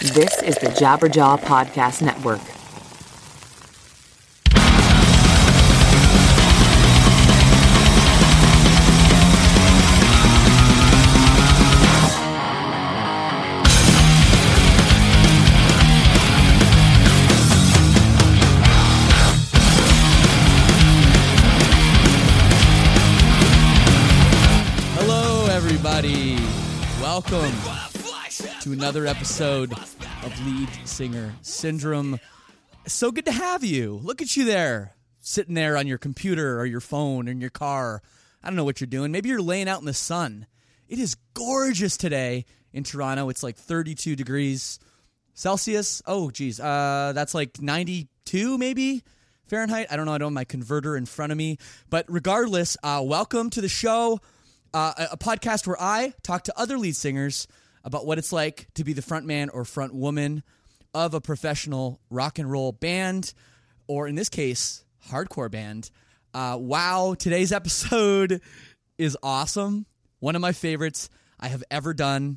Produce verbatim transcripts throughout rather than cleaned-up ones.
This is the Jabberjaw Podcast Network. Hello, everybody. Welcome to another episode of Lead Singer Syndrome. So good to have you. Look at you there, sitting there on your computer or your phone or in your car. I don't know what you're doing. Maybe you're laying out in the sun. It is gorgeous today in Toronto. It's like thirty-two degrees Celsius. Oh, geez. Uh, that's like ninety-two maybe Fahrenheit. I don't know. I don't have my converter in front of me. But regardless, uh, welcome to the show, uh, a, a podcast where I talk to other lead singers about what it's like to be the front man or front woman of a professional rock and roll band, or in this case, hardcore band. Uh, wow, today's episode is awesome. One of my favorites I have ever done.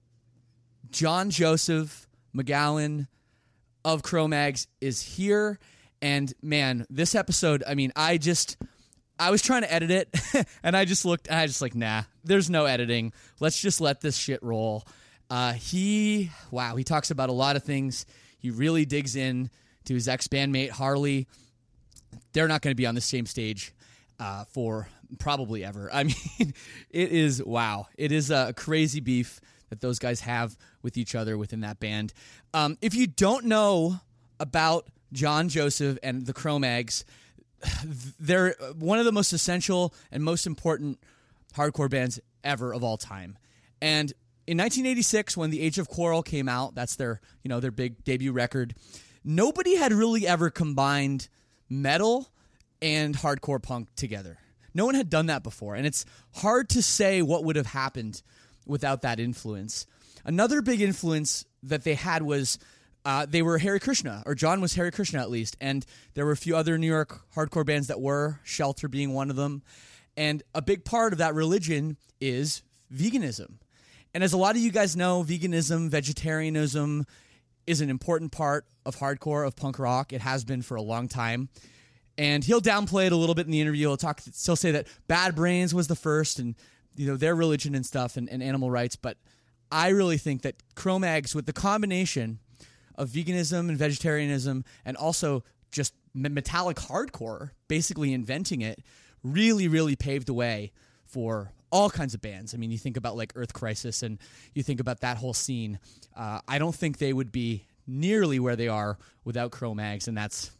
John Joseph McGowan of Cro-Mags is here, and man, this episode, I mean, I just... I was trying to edit it, and I just looked, and I just like, nah, there's no editing. Let's just let this shit roll. Uh, he, wow, he talks about a lot of things. He really digs in to his ex-bandmate, Harley. They're not going to be on the same stage uh, for probably ever. I mean, it is, wow. It is a crazy beef that those guys have with each other within that band. Um, if you don't know about John Joseph and the Cro-Mags, they're one of the most essential and most important hardcore bands ever of all time. And in nineteen eighty-six, when The Age of Quarrel came out, that's their, you know, their big debut record, nobody had really ever combined metal and hardcore punk together. No one had done that before, and it's hard to say what would have happened without that influence. Another big influence that they had was Uh, they were Hare Krishna, or John was Hare Krishna at least, and there were a few other New York hardcore bands that were, Shelter being one of them, and a big part of that religion is veganism. And as a lot of you guys know, veganism, vegetarianism is an important part of hardcore, of punk rock. It has been for a long time, and he'll downplay it a little bit in the interview. He'll talk, he'll say that Bad Brains was the first, and you know their religion and stuff, and, and animal rights, but I really think that Cro-Mags, with the combination of veganism and vegetarianism, and also just metallic hardcore, basically inventing it, really, really paved the way for all kinds of bands. I mean, you think about like Earth Crisis, and you think about that whole scene. Uh, I don't think they would be nearly where they are without Cro-Mags, and that's,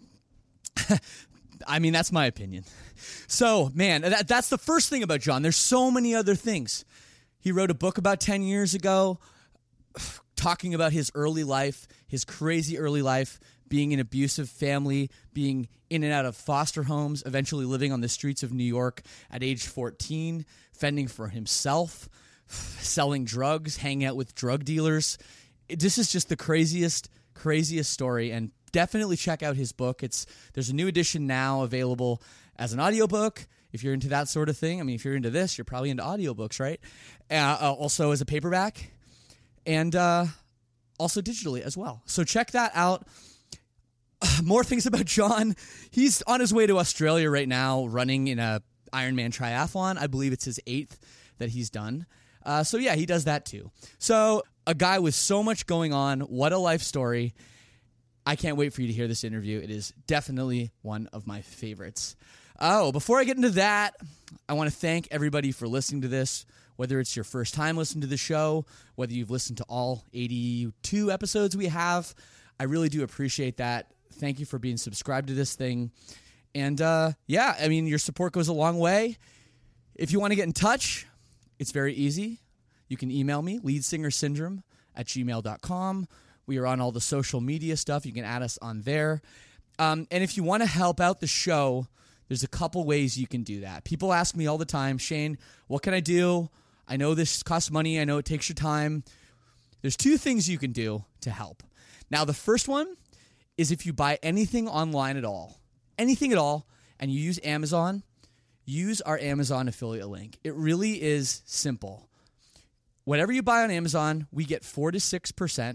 I mean, that's my opinion. So, man, that, that's the first thing about John. There's so many other things. He wrote a book about ten years ago, talking about his early life, his crazy early life, being in an abusive family, being in and out of foster homes, eventually living on the streets of New York at age fourteen, fending for himself, selling drugs, hanging out with drug dealers. This is just the craziest, craziest story, and definitely check out his book. It's there's a new edition now available as an audiobook. If you're into that sort of thing, I mean, if you're into this, you're probably into audiobooks, right? Uh, also as a paperback. And uh, also digitally as well. So check that out. More things about John. He's on his way to Australia right now, running in a Ironman triathlon. I believe it's his eighth that he's done. Uh, so yeah, he does that too. So a guy with so much going on. What a life story. I can't wait for you to hear this interview. It is definitely one of my favorites. Oh, before I get into that, I want to thank everybody for listening to this. Whether it's your first time listening to the show, whether you've listened to all eighty-two episodes we have, I really do appreciate that. Thank you for being subscribed to this thing. And uh, yeah, I mean, your support goes a long way. If you want to get in touch, it's very easy. You can email me, leadsingersyndrome at gmail dot com. We are on all the social media stuff. You can add us on there. Um, and if you want to help out the show, there's a couple ways you can do that. People ask me all the time, Shane, what can I do? I know this costs money. I know it takes your time. There's two things you can do to help. Now, the first one is if you buy anything online at all, anything at all, and you use Amazon, use our Amazon affiliate link. It really is simple. Whatever you buy on Amazon, we get four to six percent,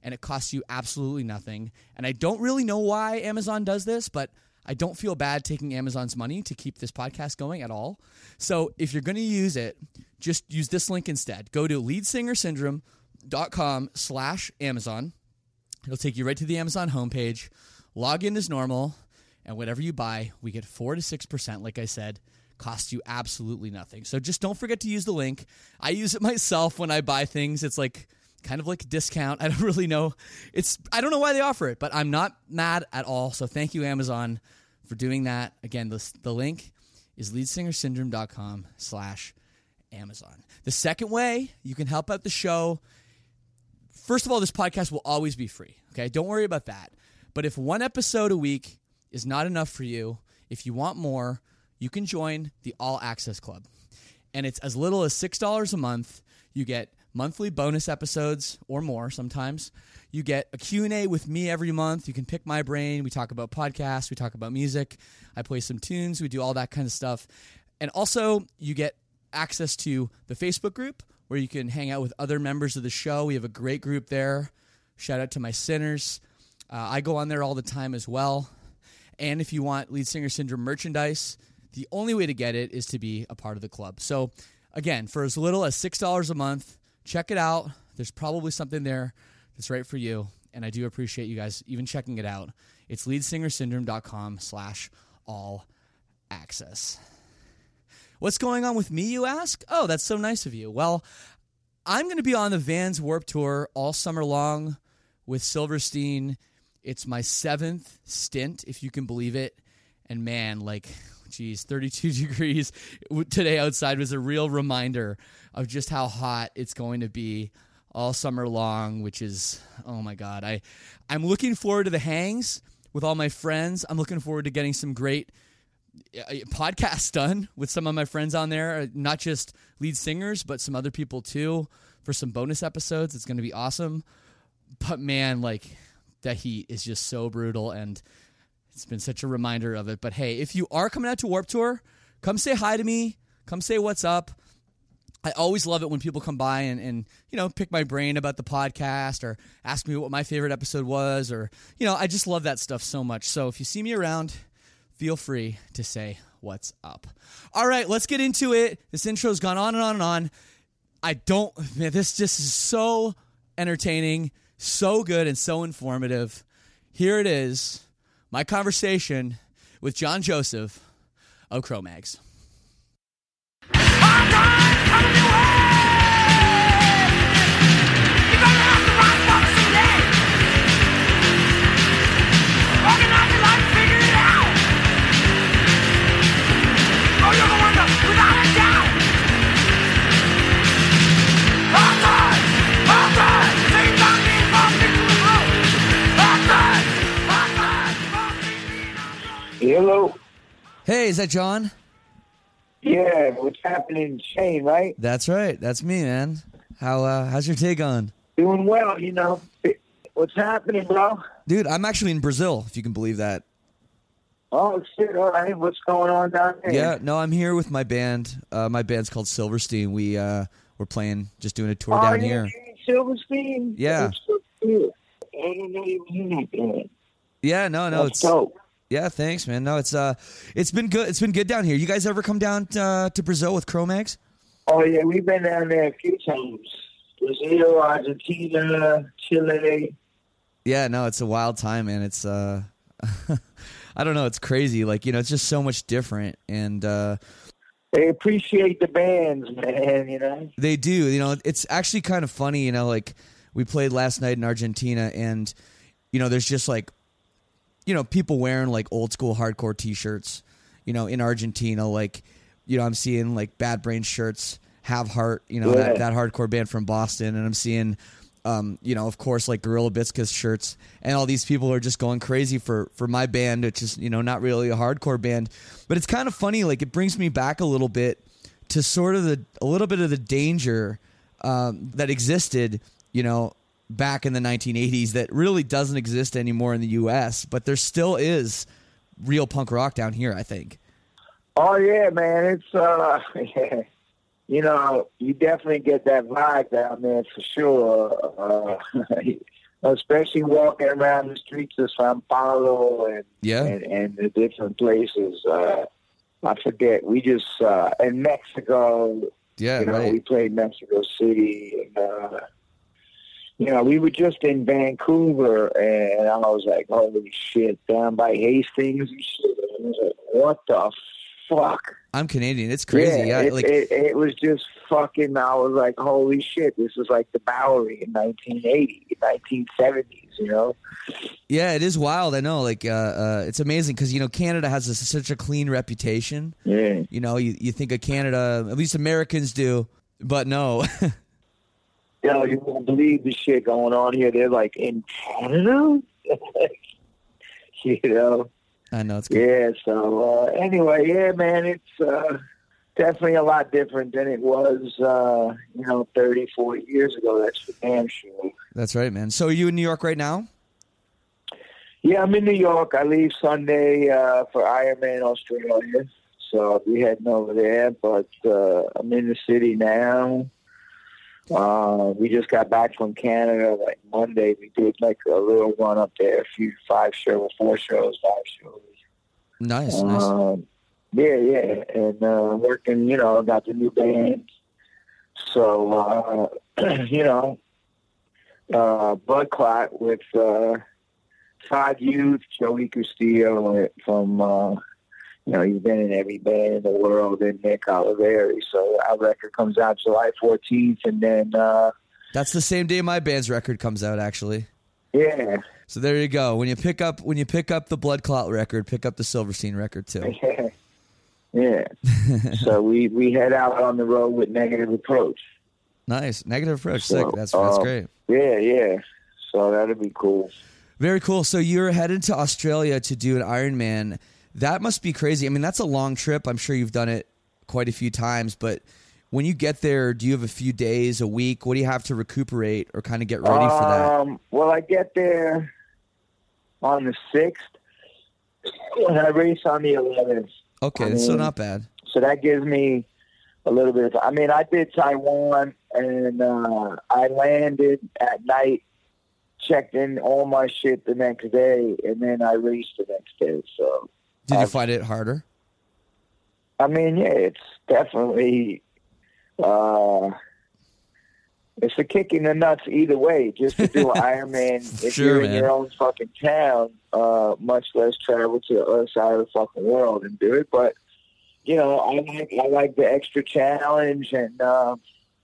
and it costs you absolutely nothing. And I don't really know why Amazon does this, but I don't feel bad taking Amazon's money to keep this podcast going at all. So if you're going to use it, just use this link instead. Go to leadsingersyndrome.com slash Amazon. It'll take you right to the Amazon homepage. Log in as normal, and whatever you buy, we get four to six percent, like I said. Costs you absolutely nothing. So just don't forget to use the link. I use it myself when I buy things. It's like kind of like a discount. I don't really know. It's I don't know why they offer it, but I'm not mad at all. So thank you, Amazon, for doing that. Again, the, the link is leadsingersyndrome.com slash Amazon. The second way you can help out the show, first of all, this podcast will always be free. Okay, don't worry about that. But if one episode a week is not enough for you, if you want more, you can join the All Access Club. And it's as little as six dollars a month. You get monthly bonus episodes or more sometimes. You get a Q and A with me every month. You can pick my brain. We talk about podcasts. We talk about music. I play some tunes. We do all that kind of stuff. And also, you get access to the Facebook group where you can hang out with other members of the show. We have a great group there. Shout out to my sinners. Uh, I go on there all the time as well. And if you want Lead Singer Syndrome merchandise, the only way to get it is to be a part of the club. So, again, for as little as six dollars a month, check it out. There's probably something there that's right for you, and I do appreciate you guys even checking it out. It's leadsingersyndrome.com slash all access. What's going on with me, you ask? Oh, that's so nice of you. Well, I'm going to be on the Vans Warped Tour all summer long with Silverstein. It's my seventh stint, if you can believe it. And man, like, geez, thirty-two degrees today outside was a real reminder of just how hot it's going to be all summer long, which is, oh my God. I, I'm looking forward to the hangs with all my friends. I'm looking forward to getting some great podcasts done with some of my friends on there, not just lead singers, but some other people too, for some bonus episodes. It's going to be awesome. But man, like, that heat is just so brutal, and it's been such a reminder of it. But hey, if you are coming out to Warped Tour, come say hi to me. Come say what's up. I always love it when people come by and, and, you know, pick my brain about the podcast or ask me what my favorite episode was, or, you know, I just love that stuff so much. So if you see me around, feel free to say what's up. All right, let's get into it. This intro's gone on and on and on. I don't, man, this just is so entertaining, so good, and so informative. Here it is. My conversation with John Joseph of Cro-Mags. Hello. Hey, is that John? Yeah, what's happening, Shane, right? That's right. That's me, man. How uh, how's your day going? Doing well, you know. What's happening, bro? Dude, I'm actually in Brazil, if you can believe that. Oh, shit, all right. What's going on down there? Yeah, no, I'm here with my band. Uh, my band's called Silverstein. We, uh, we're playing, just doing a tour oh, down yeah, here. Silverstein? Yeah. That's so cool. I didn't know you were in that band. Yeah, no, no. That's it's dope. Yeah, thanks, man. No, it's uh, it's been good. It's been good down here. You guys ever come down to, uh, to Brazil with Cro-Mags? Oh, yeah, we've been down there a few times. Brazil, Argentina, Chile. Yeah, no, it's a wild time, man. It's, uh, I don't know, it's crazy. Like, you know, it's just so much different. And uh, they appreciate the bands, man, you know? They do. You know, it's actually kind of funny, you know, like we played last night in Argentina, and, you know, there's just like, you know, people wearing like old school hardcore t-shirts, you know, in Argentina. Like, you know, I'm seeing like Bad Brains shirts, Have Heart, you know, yeah. that, that hardcore band from Boston. And I'm seeing, um, you know, of course, like Gorilla Biscuits shirts. And all these people are just going crazy for, for my band, which is, you know, not really a hardcore band. But it's kind of funny. Like, it brings me back a little bit to sort of the, a little bit of the danger um, that existed, you know, back in the nineteen eighties that really doesn't exist anymore in the U S, but there still is real punk rock down here, I think. Oh, yeah, man. It's, uh, yeah. You know, you definitely get that vibe down there for sure. Uh, especially walking around the streets of Sao Paulo and Yeah. and, and the different places. Uh, I forget. We just uh, in Mexico. Yeah, you know, right. we played Mexico City, and uh, you know, we were just in Vancouver, and I was like, "Holy shit!" Down by Hastings and shit. And I was like, "What the fuck?" I'm Canadian. It's crazy. Yeah, it, like it, it was just fucking. I was like, "Holy shit!" This is like the Bowery in nineteen eighty, nineteen seventies. You know. yeah, it is wild. I know. Like, uh, uh, it's amazing because you know Canada has a, such a clean reputation. Yeah. You know, you, you think of Canada, at least Americans do, but no. You know, you won't believe the shit going on here. They're like, in Canada? you know? I know it's good. Yeah, so uh, anyway, yeah, man, it's uh, definitely a lot different than it was, uh, you know, thirty, forty years ago. That's for damn sure. That's right, man. So are you in New York right now? Yeah, I'm in New York. I leave Sunday uh, for Ironman Australia. So I'll be heading over there, but uh, I'm in the city now. Uh, we just got back from Canada like Monday. We did like a little run up there, a few five shows, four shows, five shows. Nice, nice. Um, yeah, yeah, and uh, working. You know, got the new band. So uh, you know, uh, Blood Clot with uh, Five Youth, Joey Castillo from. Uh, You know, he's been in every band in the world, and Nick Oliveri. So our record comes out July fourteenth, and then... Uh, That's the same day my band's record comes out, actually. yeah. So there you go. When you pick up when you pick up the Blood Clot record, pick up the Silverstein record, too. Yeah. Yeah. So we, we head out on the road with Negative Approach. Nice. Negative Approach. So, Sick. That's, that's um, great. Yeah, yeah. So that'll be cool. Very cool. So you're headed to Australia to do an Ironman. That must be crazy. I mean, that's a long trip. I'm sure you've done it quite a few times, but when you get there, do you have a few days, a week? What do you have to recuperate or kind of get ready for that? Um, well, I get there on the sixth, and I race on the eleventh. Okay, I that's so mean, not bad. So that gives me a little bit of, I mean, I did Taiwan, and uh, I landed at night, checked in all my shit the next day, and then I raced the next day. So, Did you I've, find it harder? I mean, yeah, it's definitely, uh, it's a kick in the nuts either way. Just to do an Ironman, if Sure, you're in man. your own fucking town, uh, much less travel to the other side of the fucking world and do it. But you know, I like I like the extra challenge, and uh,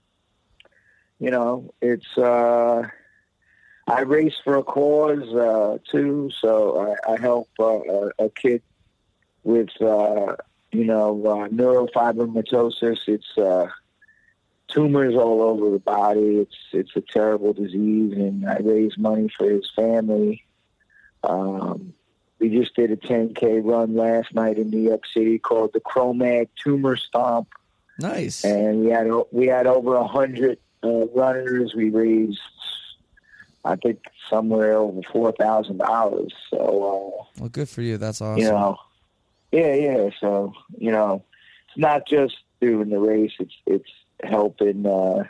you know, it's. Uh, I race for a cause uh, too, so I, I help uh, a, a kid with uh, you know uh, neurofibromatosis. It's uh, tumors all over the body. It's it's a terrible disease, and I raise money for his family. Um, we just did a ten K run last night in New York City called the Cro-Mag Tumor Stomp, Nice. and we had we had over a hundred uh, runners. We raised, I think, somewhere over four thousand dollars. So, uh, Well, good for you. That's awesome. you know, yeah, yeah. So, you know, it's not just doing the race; it's it's helping uh,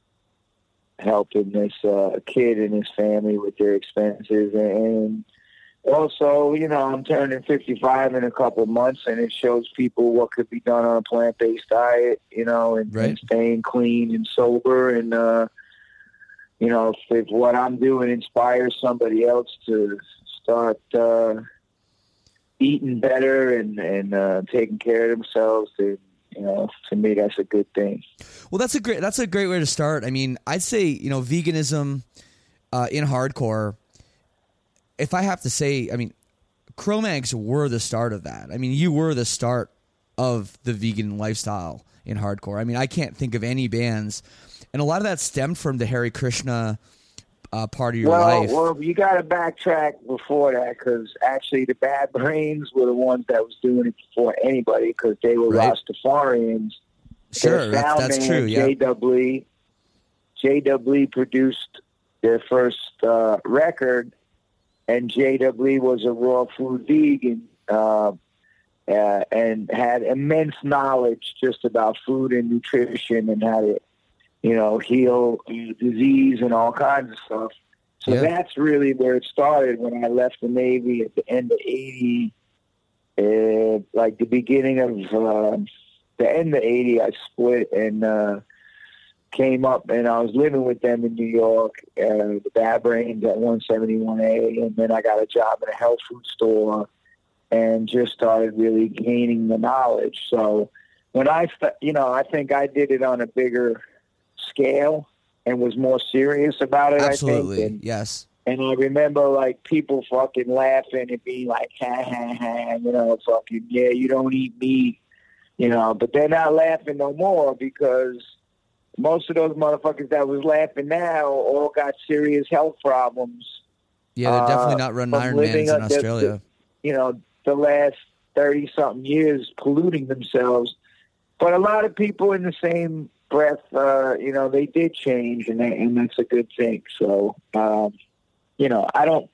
helping this uh, kid and his family with their expenses, and also, you know, I'm turning fifty-five in a couple of months, and it shows people what could be done on a plant-based diet, you know, and, Right. and staying clean and sober, and uh, you know, if, if what I'm doing inspires somebody else to start uh, eating better and, and uh, taking care of themselves, then, you know, to me, that's a good thing. Well, that's a great that's a great way to start. I mean, I'd say, you know, veganism uh, in hardcore, if I have to say, I mean, Cro-Mags were the start of that. I mean, you were the start of the vegan lifestyle in hardcore. I mean, I can't think of any bands, and a lot of that stemmed from the Hare Krishna uh, part of your well, life. Well, you got to backtrack before that, because actually the Bad Brains were the ones that was doing it before anybody, because they were Right. Rastafarians. Sure, Their that's, sound that's man, true. Yeah, J W J W produced their first uh, record, and J W was a raw food vegan uh, uh, and had immense knowledge just about food and nutrition and how to, you know, heal disease and all kinds of stuff. So Yeah. that's really where it started when I left the Navy at the end of eighty, uh, like the beginning of uh, the end of eighty, I split and uh, came up, and I was living with them in New York, uh, the Bad Brains at one seventy-one A, and then I got a job in a health food store and just started really gaining the knowledge. So when I, st- you know, I think I did it on a bigger scale and was more serious about it, Absolutely. I think. And, Yes. and I remember, like, people fucking laughing and being like, ha, ha, ha, you know, fucking, yeah, you don't eat meat, you know. But they're not laughing no more because most of those motherfuckers that was laughing now all got serious health problems. Yeah, they're definitely uh, not running from Ironmans living in up the- Australia. You know, the last thirty-something years polluting themselves. But a lot of people in the same breath, uh, you know, they did change, and, they, and that's a good thing. So, um, you know, I don't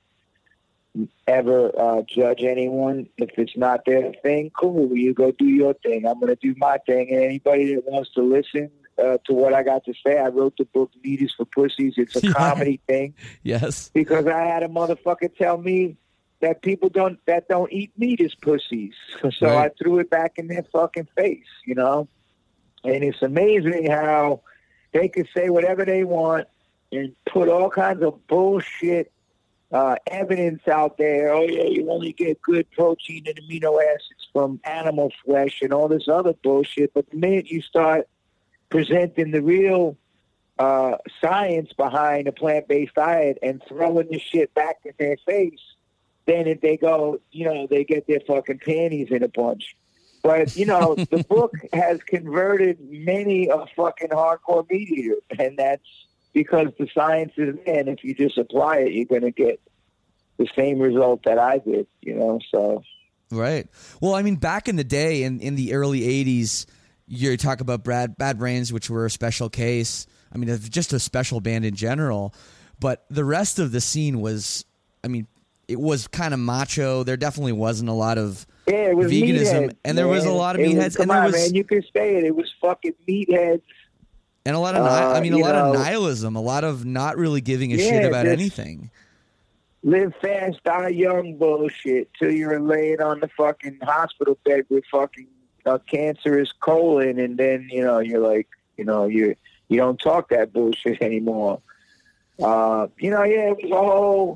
ever uh, judge anyone. If it's not their thing, cool, you go do your thing. I'm going to do my thing. And anybody that wants to listen uh, to what I got to say, I wrote the book Meat is for Pussies. It's a Yeah. comedy thing Yes. because I had a motherfucker tell me that people don't that don't eat meat is pussies. So Right. I threw it back in their fucking face, you know? And it's amazing how they can say whatever they want and put all kinds of bullshit uh, evidence out there. Oh, yeah, you only get good protein and amino acids from animal flesh and all this other bullshit. But the minute you start presenting the real uh, science behind a plant-based diet and throwing the shit back in their face, then if they go, you know, they get their fucking panties in a bunch. But, you know, the book has converted many a fucking hardcore meat eater, and that's because the science is there, and if you just apply it, you're going to get the same result that I did, you know, so. Right. Well, I mean, back in the day, in, in the early eighties, you talk about Brad, Bad Brains, which were a special case. I mean, just a special band in general. But the rest of the scene was, I mean, it was kind of macho. There definitely wasn't a lot of Yeah, it was veganism, meatheads, and there was a man. lot of It was- meatheads, come and there on, was man, you can say it. It was fucking meatheads. and a lot of, ni- uh, I mean, a you lot of know- nihilism, a lot of not really giving a Yeah, shit about just- anything. Live fast, die young bullshit till you're laying on the fucking hospital bed with fucking a cancerous colon, and then, you know, you're like, you know, you you don't talk that bullshit anymore. Uh, you know, yeah, it was a whole...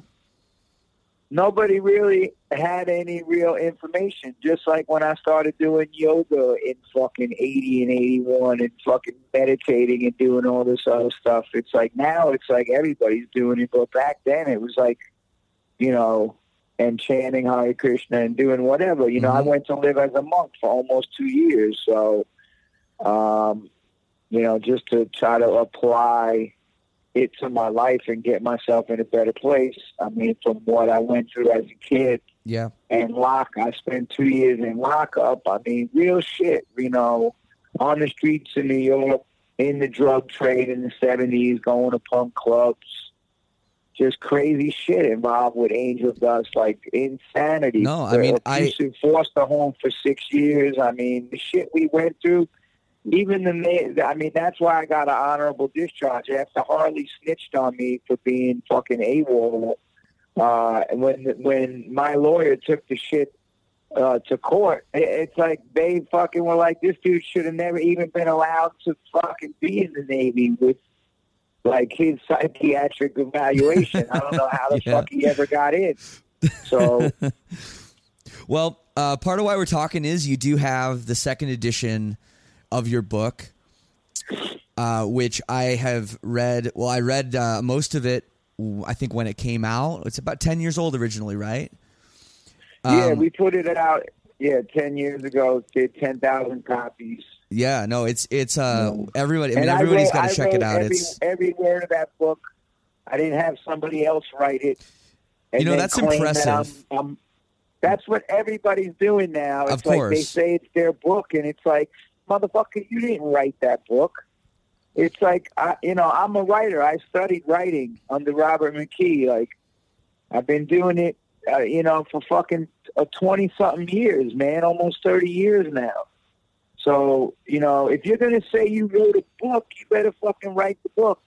Nobody really had any real information. Just like when I started doing yoga in fucking eighty and eighty-one and fucking meditating and doing all this other stuff. It's like now it's like everybody's doing it. But back then it was like, you know, and chanting Hare Krishna and doing whatever. You know, I Mhm. went to live as a monk for almost two years. So, um, you know, just to try to apply it to my life and get myself in a better place. I mean, from what I went through as a kid Yeah. and lock, I spent two years in lockup. I mean, real shit, you know, on the streets in New York, in the drug trade in the seventies, going to punk clubs, just crazy shit involved with angel dust, like insanity. No, I mean, I- Abusive foster home for six years. I mean, the shit we went through. Even the man, I mean, that's why I got an honorable discharge after Harley snitched on me for being fucking AWOL. Uh, and when when my lawyer took the shit uh, to court, it, it's like they fucking were like, this dude should have never even been allowed to fucking be in the Navy with like his psychiatric evaluation. I don't know how the Yeah. fuck he ever got in. So Well, uh, part of why we're talking is you do have the second edition of your book, uh, which I have read. Well, I read uh, most of it, I think, when it came out. It's about ten years old originally, right? yeah, Um, we put it out. Yeah, ten years ago, did ten thousand copies. Yeah, no, it's it's uh Yeah. everybody. I mean, And everybody's wrote- got I to check it wrote out. Every, It's every word of that book. I didn't have somebody else write it. and You know, then that's claim that impressive. I'm- I'm- that's what everybody's doing now. It's Of like they course. say it's their book, and it's like, motherfucker, you didn't write that book. It's like, I, you know, I'm a writer. I studied writing under Robert McKee. Like, I've been doing it, uh, you know, for fucking twenty-something years, man, almost thirty years now. So, you know, if you're going to say you wrote a book, you better fucking write the book.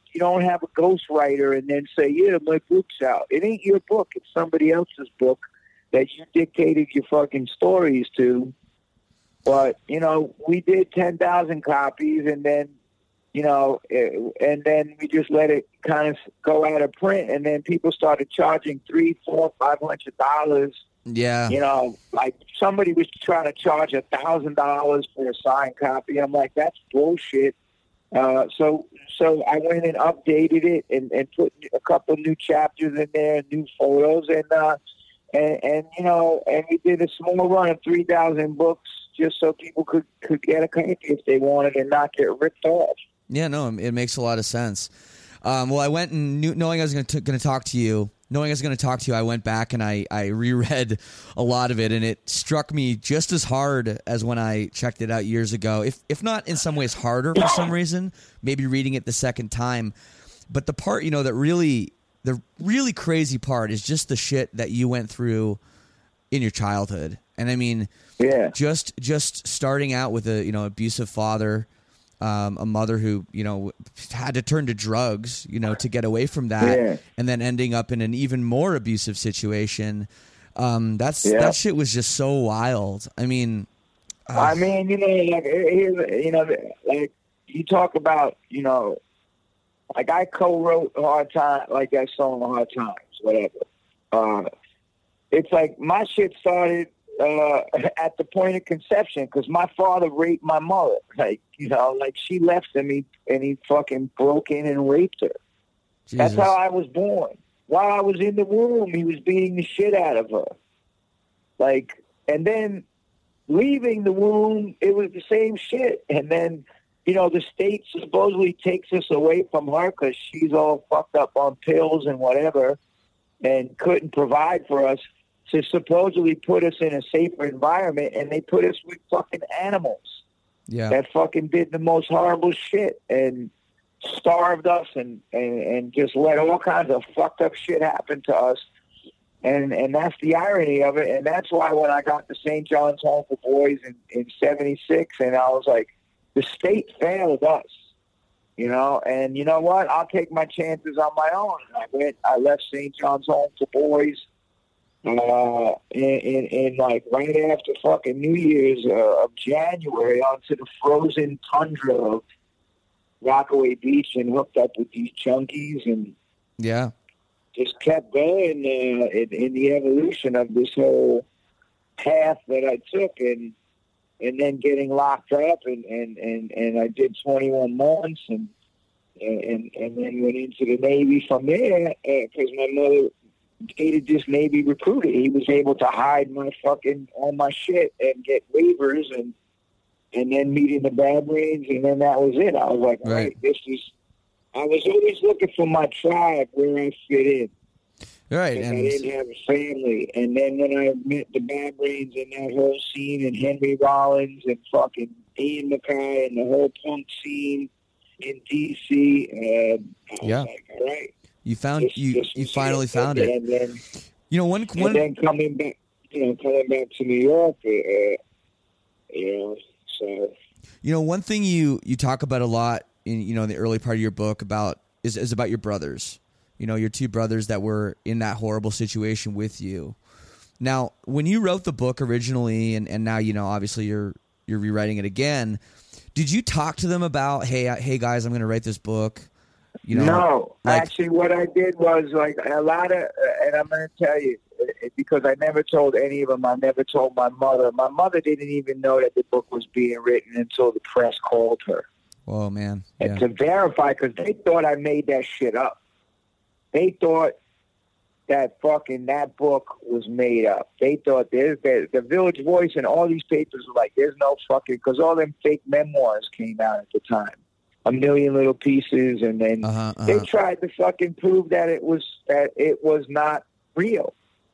you don't have a ghostwriter and then say, yeah, my book's out. It ain't your book. It's somebody else's book that you dictated your fucking stories to. But, you know, we did ten thousand copies and then, you know, and then we just let it kind of go out of print. And then people started charging three, four, five hundred dollars. Yeah. You know, like somebody was trying to charge a thousand dollars for a signed copy. I'm like, that's bullshit. Uh, so, so I went and updated it and, and put a couple new chapters in there, new photos, and uh, and and you know, and we did a small run of three thousand books just so people could could get a copy if they wanted and not get ripped off. Yeah, no, it makes a lot of sense. Um, well, I went and knew, knowing I was going to going to talk to you. Knowing I was going to talk to you, I went back and I, I reread a lot of it, and it struck me just as hard as when I checked it out years ago, if if not in some ways harder for some reason, maybe reading it the second time. But the part, you know, that really, the really crazy part is just the shit that you went through in your childhood. And I mean, yeah, just just starting out with a, you know, abusive father, Um, a mother who, you know, had to turn to drugs, you know, to get away from that, yeah. and then ending up in an even more abusive situation. Um, that's yeah. that shit was just so wild. I mean, uh, I mean, you know, like here's, you know, like you talk about, you know, like I co-wrote Hard Time, like that song Hard Times, whatever. Uh, it's like my shit started Uh, at the point of conception, because my father raped my mother. Like, you know, like she left him he, and he fucking broke in and raped her. Jesus. That's how I was born. While I was in the womb, he was beating the shit out of her. Like, and then leaving the womb, it was the same shit. And then, you know, the state supposedly takes us away from her because she's all fucked up on pills and whatever and couldn't provide for us, to supposedly put us in a safer environment, and they put us with fucking animals yeah. that fucking did the most horrible shit and starved us and, and, and just let all kinds of fucked up shit happen to us. And and that's the irony of it. And that's why when I got to Saint John's Home for Boys in, in seventy-six, and I was like, the state failed us, you know, and you know what? I'll take my chances on my own. I went, I left Saint John's Home for Boys Uh, in, in, in like right after fucking New Year's uh, of January onto the frozen tundra of Rockaway Beach and hooked up with these junkies and yeah, just kept going uh, in, in the evolution of this whole path that I took, and and then getting locked up and, and, and, and I did twenty-one months and and and then went into the Navy from there because uh, my mother dated this Navy recruiter. He was able to hide my fucking all my shit and get waivers and and then meeting the Bad Brains, and then that was it. I was like, all right, this is. I was always looking for my tribe where I fit in. Right, and I didn't have a family, and then when I met the Bad Brains and that whole scene, and Henry Rollins and fucking Ian Mackay and the whole punk scene in D C, and I was yeah. like, all right. You found This, you this you finally it. found and it. Then, you know, one one and then coming back, you know, coming back to New York, uh, you know, so. You know, one thing you, you talk about a lot in, you know, in the early part of your book about is, is about your brothers. You know, your two brothers that were in that horrible situation with you. Now, when you wrote the book originally, and, and now, you know, obviously you're you're rewriting it again, did you talk to them about, hey, hey guys, I'm going to write this book? You know, no, like, actually, what I did was like a lot of, and I'm going to tell you, because I never told any of them. I never told my mother. My mother didn't even know that the book was being written until the press called her. Oh man! Yeah. And to verify, because they thought I made that shit up. They thought that fucking that book was made up. They thought there's the, the Village Voice and all these papers were like, there's no fucking, because all them fake memoirs came out at the time. A Million Little Pieces, and then uh-huh, uh-huh. they tried to fucking prove that it was that it was not real.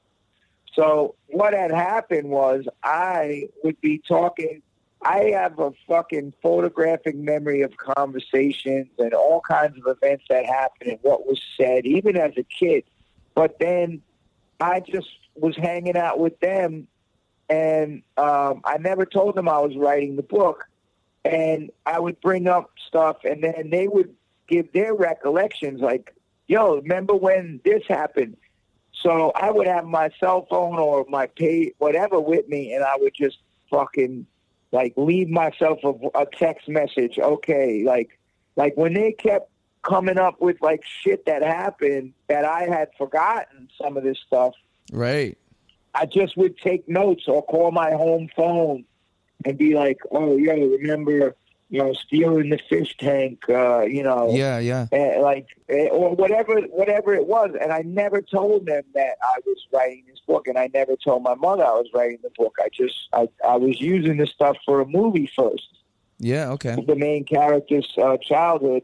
So what had happened was I would be talking. I have a fucking photographic memory of conversations and all kinds of events that happened and what was said, even as a kid. But then I just was hanging out with them, and um, I never told them I was writing the book. And I would bring up stuff, and then they would give their recollections like, yo, remember when this happened? So I would have my cell phone or my pay, whatever with me, and I would just fucking, like, leave myself a, a text message. Okay, like, like when they kept coming up with, like, shit that happened that I had forgotten some of this stuff. Right. I just would take notes or call my home phone and be like, oh, yo, remember, you know, stealing the fish tank, uh, you know. Yeah, yeah. And like, or whatever, whatever it was. And I never told them that I was writing this book, and I never told my mother I was writing the book. I just, I, I was using the stuff for a movie first. Yeah, okay. The main character's uh, childhood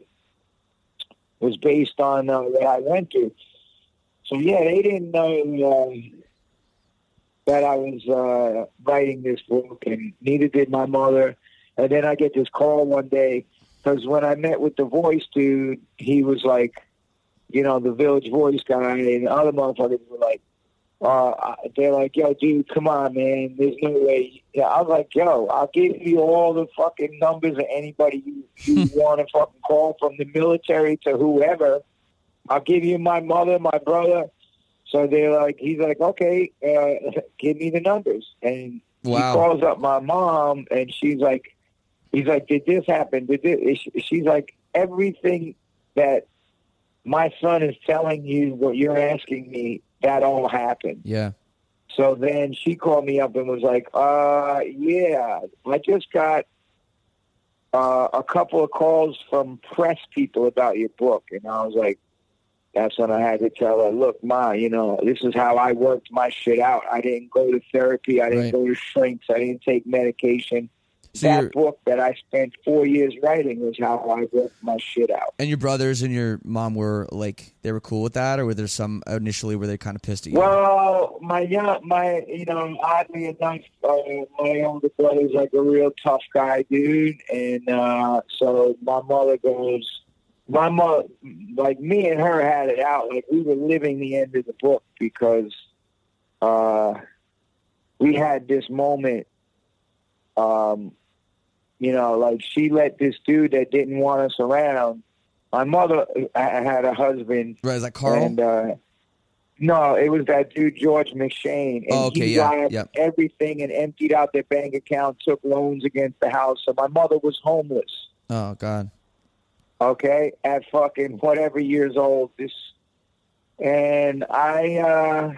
was based on uh, what I went through. So, yeah, they didn't know um, that I was uh, writing this book, and neither did my mother. And then I get this call one day, because when I met with the voice dude, he was like, you know, the Village Voice guy, and other motherfuckers were like, uh, they're like, yo, dude, come on, man, there's no way. Yeah, I was like, yo, I'll give you all the fucking numbers of anybody you, you want to fucking call, from the military to whoever. I'll give you my mother, my brother. So they're like, he's like, okay, uh, give me the numbers. And wow. He calls up my mom, and she's like, he's like, did this happen? Did this? She's like, everything that my son is telling you, what you're asking me, that all happened. Yeah. So then she called me up and was like, uh, yeah, I just got uh, a couple of calls from press people about your book. And I was like, that's when I had to tell her, look, Ma, you know, this is how I worked my shit out. I didn't go to therapy. I didn't Right. go to shrinks. I didn't take medication. So that you're- book that I spent four years writing was how I worked my shit out. And your brothers and your mom were like, they were cool with that, or were there some initially were they kind of pissed at you? Well, my young, my, you know, oddly enough, uh, my older brother's like a real tough guy, dude. And uh, so my mother goes, my mother, like me and her had it out. Like we were living the end of the book because uh, we had this moment. Um, you know, like she let this dude that didn't want us around. My mother I had a husband. Right, is that Carl? And, uh, no, it was that dude, George McShane. And Oh, okay, he yeah, robbed yep. everything and emptied out their bank account, took loans against the house. So my mother was homeless. Oh, God. Okay, at fucking whatever years old. This, and I, uh,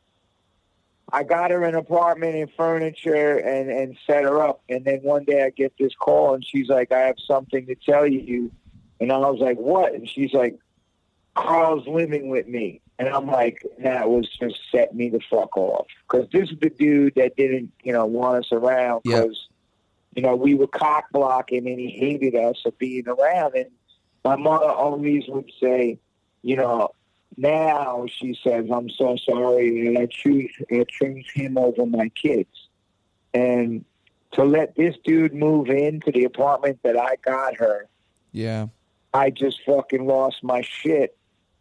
I got her an apartment and furniture and, and set her up. And then one day I get this call and she's like, I have something to tell you. And I was like, what? And she's like, Carl's living with me. And I'm like, that was just set me the fuck off. Because this is the dude that didn't, you know, want us around because, you know, we were cock blocking and he hated us for being around. And my mother always would say, you know, now she says, I'm so sorry that I choose, I choose him over my kids. And to let this dude move into the apartment that I got her, Yeah. I just fucking lost my shit.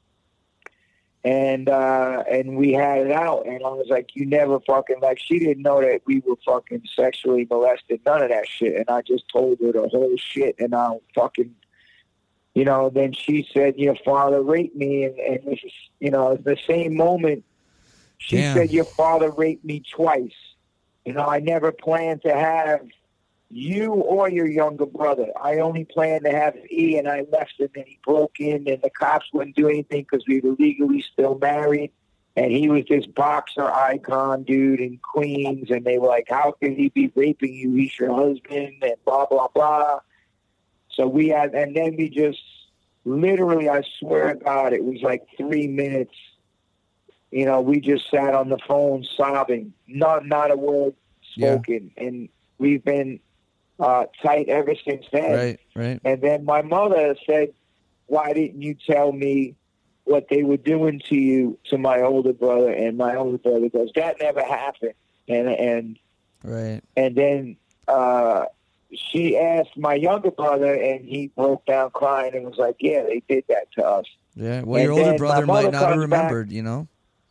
And uh, and we had it out. And I was like, you never fucking, like, she didn't know that we were fucking sexually molested, none of that shit. And I just told her the whole shit. And I fucking, you know, then she said, your father raped me. And, and this is, you know, the same moment, she Damn. said, your father raped me twice. You know, I never planned to have you or your younger brother. I only planned to have E, and I left him, and he broke in, and the cops wouldn't do anything because we were legally still married. And he was this boxer icon dude in Queens, and they were like, how can he be raping you? He's your husband, and blah, blah, blah. So we had, and then we just, literally, I swear to God, it was like three minutes. You know, we just sat on the phone sobbing, not not a word spoken. Yeah. And we've been uh, tight ever since then. Right, right. And then my mother said, why didn't you tell me what they were doing to you, to my older brother? And my older brother goes, that never happened. And, and, right. and then uh, she asked my younger brother, and he broke down crying and was like, yeah, they did that to us. Yeah, well, and your older brother my might not have remembered, remembered, you know?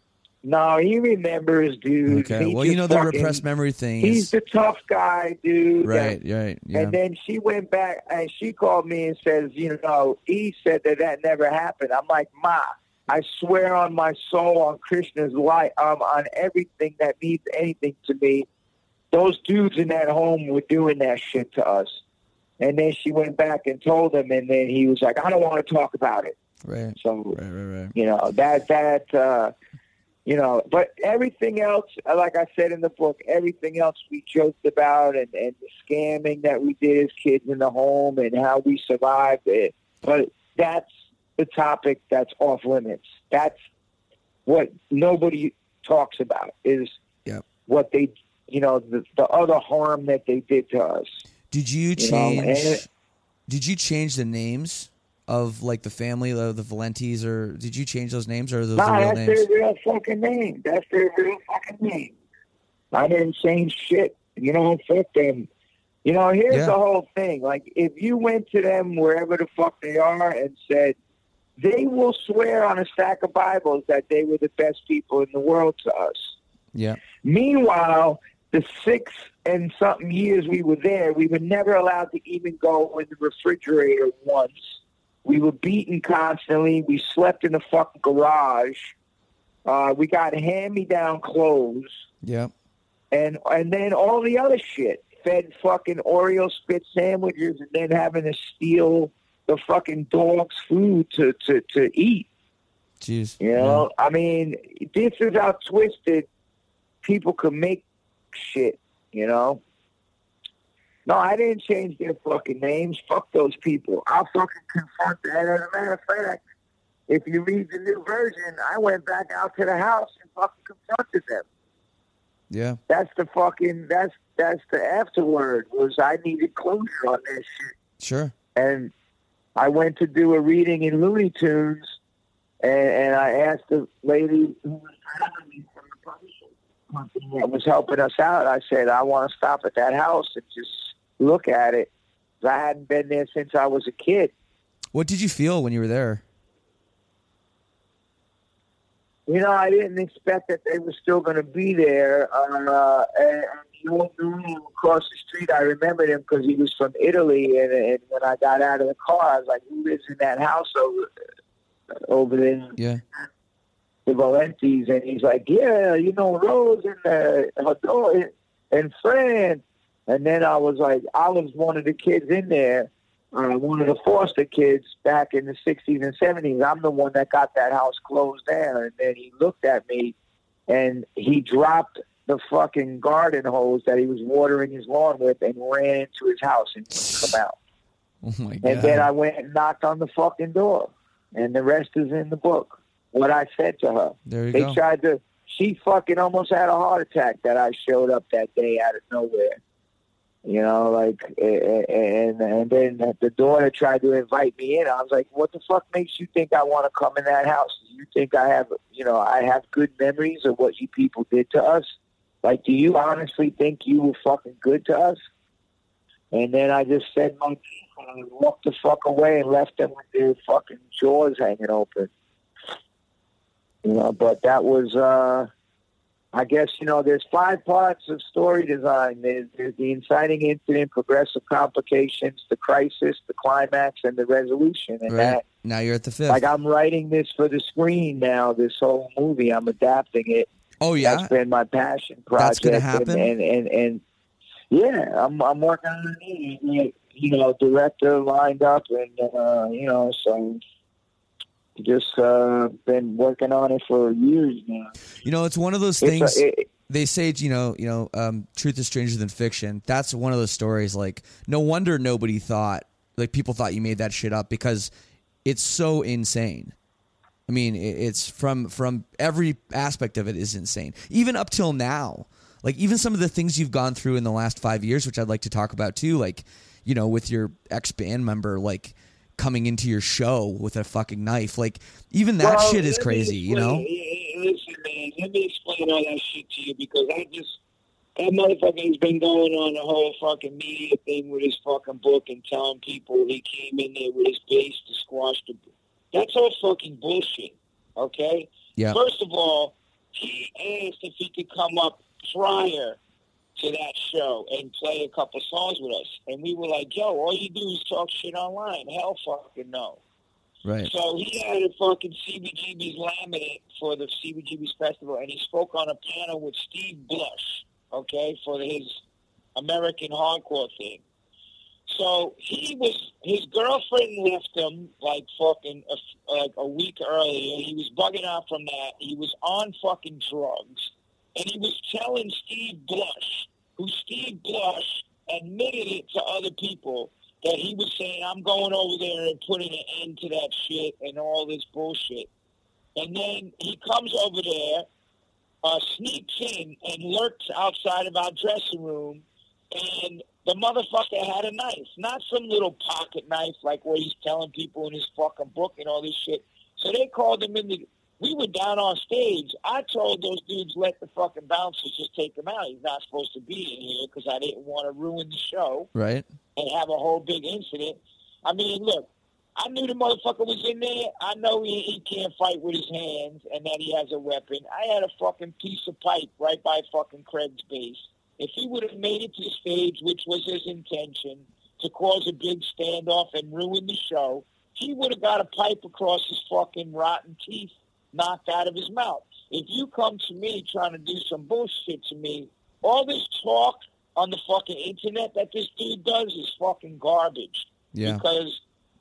No, he remembers, dude. Okay. He Well, you just know the fucking- repressed memory thing. He's Is, the tough guy, dude. right, And, right. Yeah. and then she went back and she called me and says, you know, he said that that never happened. I'm like, Ma, I swear on my soul, on Krishna's life, um, on everything that means anything to me, those dudes in that home were doing that shit to us. And then she went back and told him, and then he was like, I don't want to talk about it. Right. So, right, right, right. you know, that, that, uh, you know, but everything else, like I said in the book, everything else we joked about and, and the scamming that we did as kids in the home and how we survived it. But that's the topic that's off limits. That's what nobody talks about is Yep. what they, you know, the, the other harm that they did to us. Did you You know, change? and- did you change the names of like the family of the Valentes, or did you change those names, or are those Nah, the real that's names? their real fucking name. That's their real fucking name. I didn't change shit. You know, fuck them. You know, here's Yeah. the whole thing. Like, if you went to them wherever the fuck they are and said, they will swear on a stack of Bibles that they were the best people in the world to us. Yeah. Meanwhile, the six and something years we were there, we were never allowed to even go in the refrigerator once. We were beaten constantly. We slept in the fucking garage. Uh, we got hand-me-down clothes. Yeah. And and then all the other shit. Fed fucking Oreo spit sandwiches and then having to steal the fucking dog's food to, to, to eat. Jeez. You know? I mean, this is how twisted people can make shit, you know? No, I didn't change their fucking names. Fuck those people. I'll fucking confront that. As a matter of fact, if you read the new version, I went back out to the house and fucking confronted them. Yeah. That's the fucking, that's, that's the afterword, was I needed closure on this shit. Sure. And I went to do a reading in Looney Tunes, and, and I asked the lady who was hiring me from the publishing company that was helping us out, I said, I want to stop at that house and just look at it. I hadn't been there since I was a kid. What did you feel when you were there? You know, I didn't expect that they were still going to be there. Uh, and the old man across the street, I remembered him because he was from Italy. And, and when I got out of the car, I was like, who lives in that house over, over there? Yeah. The Valentes. And he's like, yeah, you know, Rose and uh, her daughter and Fran. And then I was like, Olive's one of the kids in there. Uh, one of the foster kids back in the sixties and seventies. I'm the one that got that house closed down. And then he looked at me and he dropped the fucking garden hose that he was watering his lawn with and ran into his house and didn't come out. Oh my God. And then I went and knocked on the fucking door. And the rest is in the book. What I said to her. There you they go. tried to, she fucking almost had a heart attack that I showed up that day out of nowhere. You know, like, and and then the daughter tried to invite me in. I was like, what the fuck makes you think I want to come in that house? Do you think I have, you know, I have good memories of what you people did to us? Like, do you honestly think you were fucking good to us? And then I just said my piece and I walked the fuck away and left them with their fucking jaws hanging open. You know, but that was, uh... I guess, you know, there's five parts of story design. There's, there's the inciting incident, progressive complications, the crisis, the climax, and the resolution. And Right. that, Now you're at the fifth. like, I'm writing this for the screen now, this whole movie. I'm adapting it. oh yeah. That's been my passion project. That's gonna happen? And, and, and, and yeah, I'm, I'm working on it. You know, director lined up, and, uh, you know, so... Just uh, been working on it for years now. You know, it's one of those It's things. a- it- They say, you know, you know, um, truth is stranger than fiction. That's one of those stories. Like, no wonder nobody thought, like, people thought you made that shit up because it's so insane. I mean, it, it's from from every aspect of it is insane. Even up till now, like, even some of the things you've gone through in the last five years, which I'd like to talk about too. Like, you know, with your ex band member, like, coming into your show with a fucking knife. Like, even that Well, shit is let me crazy, you know? explain- Listen, man, let me explain all that shit to you because I just, that motherfucker's been going on the whole fucking media thing with his fucking book and telling people he came in there with his base to squash the. That's all fucking bullshit, okay? Yeah. First of all, he asked if he could come up prior to that show and play a couple songs with us. And we were like, yo, all you do is talk shit online. Hell fucking no. Right. So he had a fucking C B G B's laminate for the C B G B's festival, and he spoke on a panel with Steve Blush, okay, for his American Hardcore thing. So he was, his girlfriend left him like fucking a, like a week earlier. He was bugging out from that. He was on fucking drugs. And he was telling Steve Blush, who Steve Blush admitted it to other people, that he was saying, I'm going over there and putting an end to that shit and all this bullshit. And then he comes over there, uh, sneaks in and lurks outside of our dressing room, and the motherfucker had a knife. Not some little pocket knife like what he's telling people in his fucking book and all this shit. So they called him in the... We were down on stage. I told those dudes, let the fucking bouncers just take him out. He's not supposed to be in here because I didn't want to ruin the show. Right. And have a whole big incident. I mean, look, I knew the motherfucker was in there. I know he, he can't fight with his hands and that he has a weapon. I had a fucking piece of pipe right by fucking Craig's base. If he would have made it to the stage, which was his intention, to cause a big standoff and ruin the show, he would have got a pipe across his fucking rotten teeth knocked out of his mouth. If you come to me trying to do some bullshit to me, all this talk on the fucking internet that this dude does is fucking garbage. Yeah. Because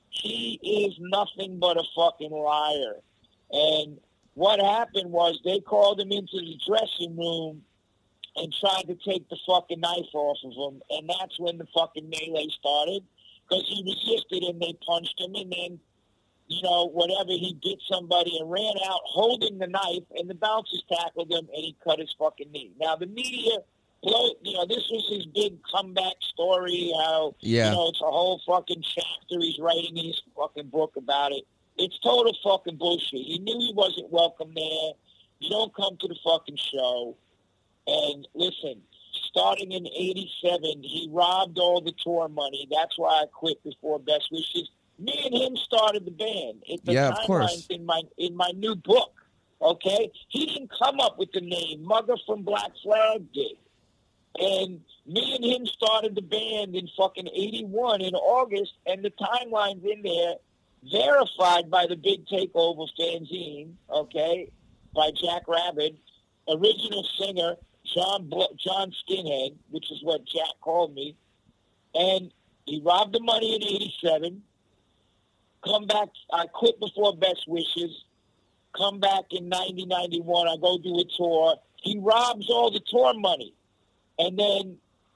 he is nothing but a fucking liar. And what happened was they called him into the dressing room and tried to take the fucking knife off of him. And that's when the fucking melee started. Because he resisted and they punched him, and then you know, whatever, he bit somebody and ran out holding the knife, and the bouncers tackled him, and he cut his fucking knee. Now, the media, blow, you know, this was his big comeback story, how, yeah. you know, it's a whole fucking chapter he's writing in his fucking book about it. It's total fucking bullshit. He knew he wasn't welcome there. You don't come to the fucking show. And listen, starting in eighty-seven, he robbed all the tour money. That's why I quit before Best Wishes. Me and him started the band. It's the yeah, of course. In my in my new book, okay? He didn't come up with the name. Mugger from Black Flag did. And me and him started the band in fucking eighty-one in August, and the timeline's in there, verified by the Big Takeover fanzine, okay, by Jack Rabbit, original singer, John Bl- John Skinhead, which is what Jack called me. And he robbed the money in eighty-seven. Come back, I quit before Best Wishes. Come back in ninety, ninety-one, I go do a tour. He robs all the tour money. And then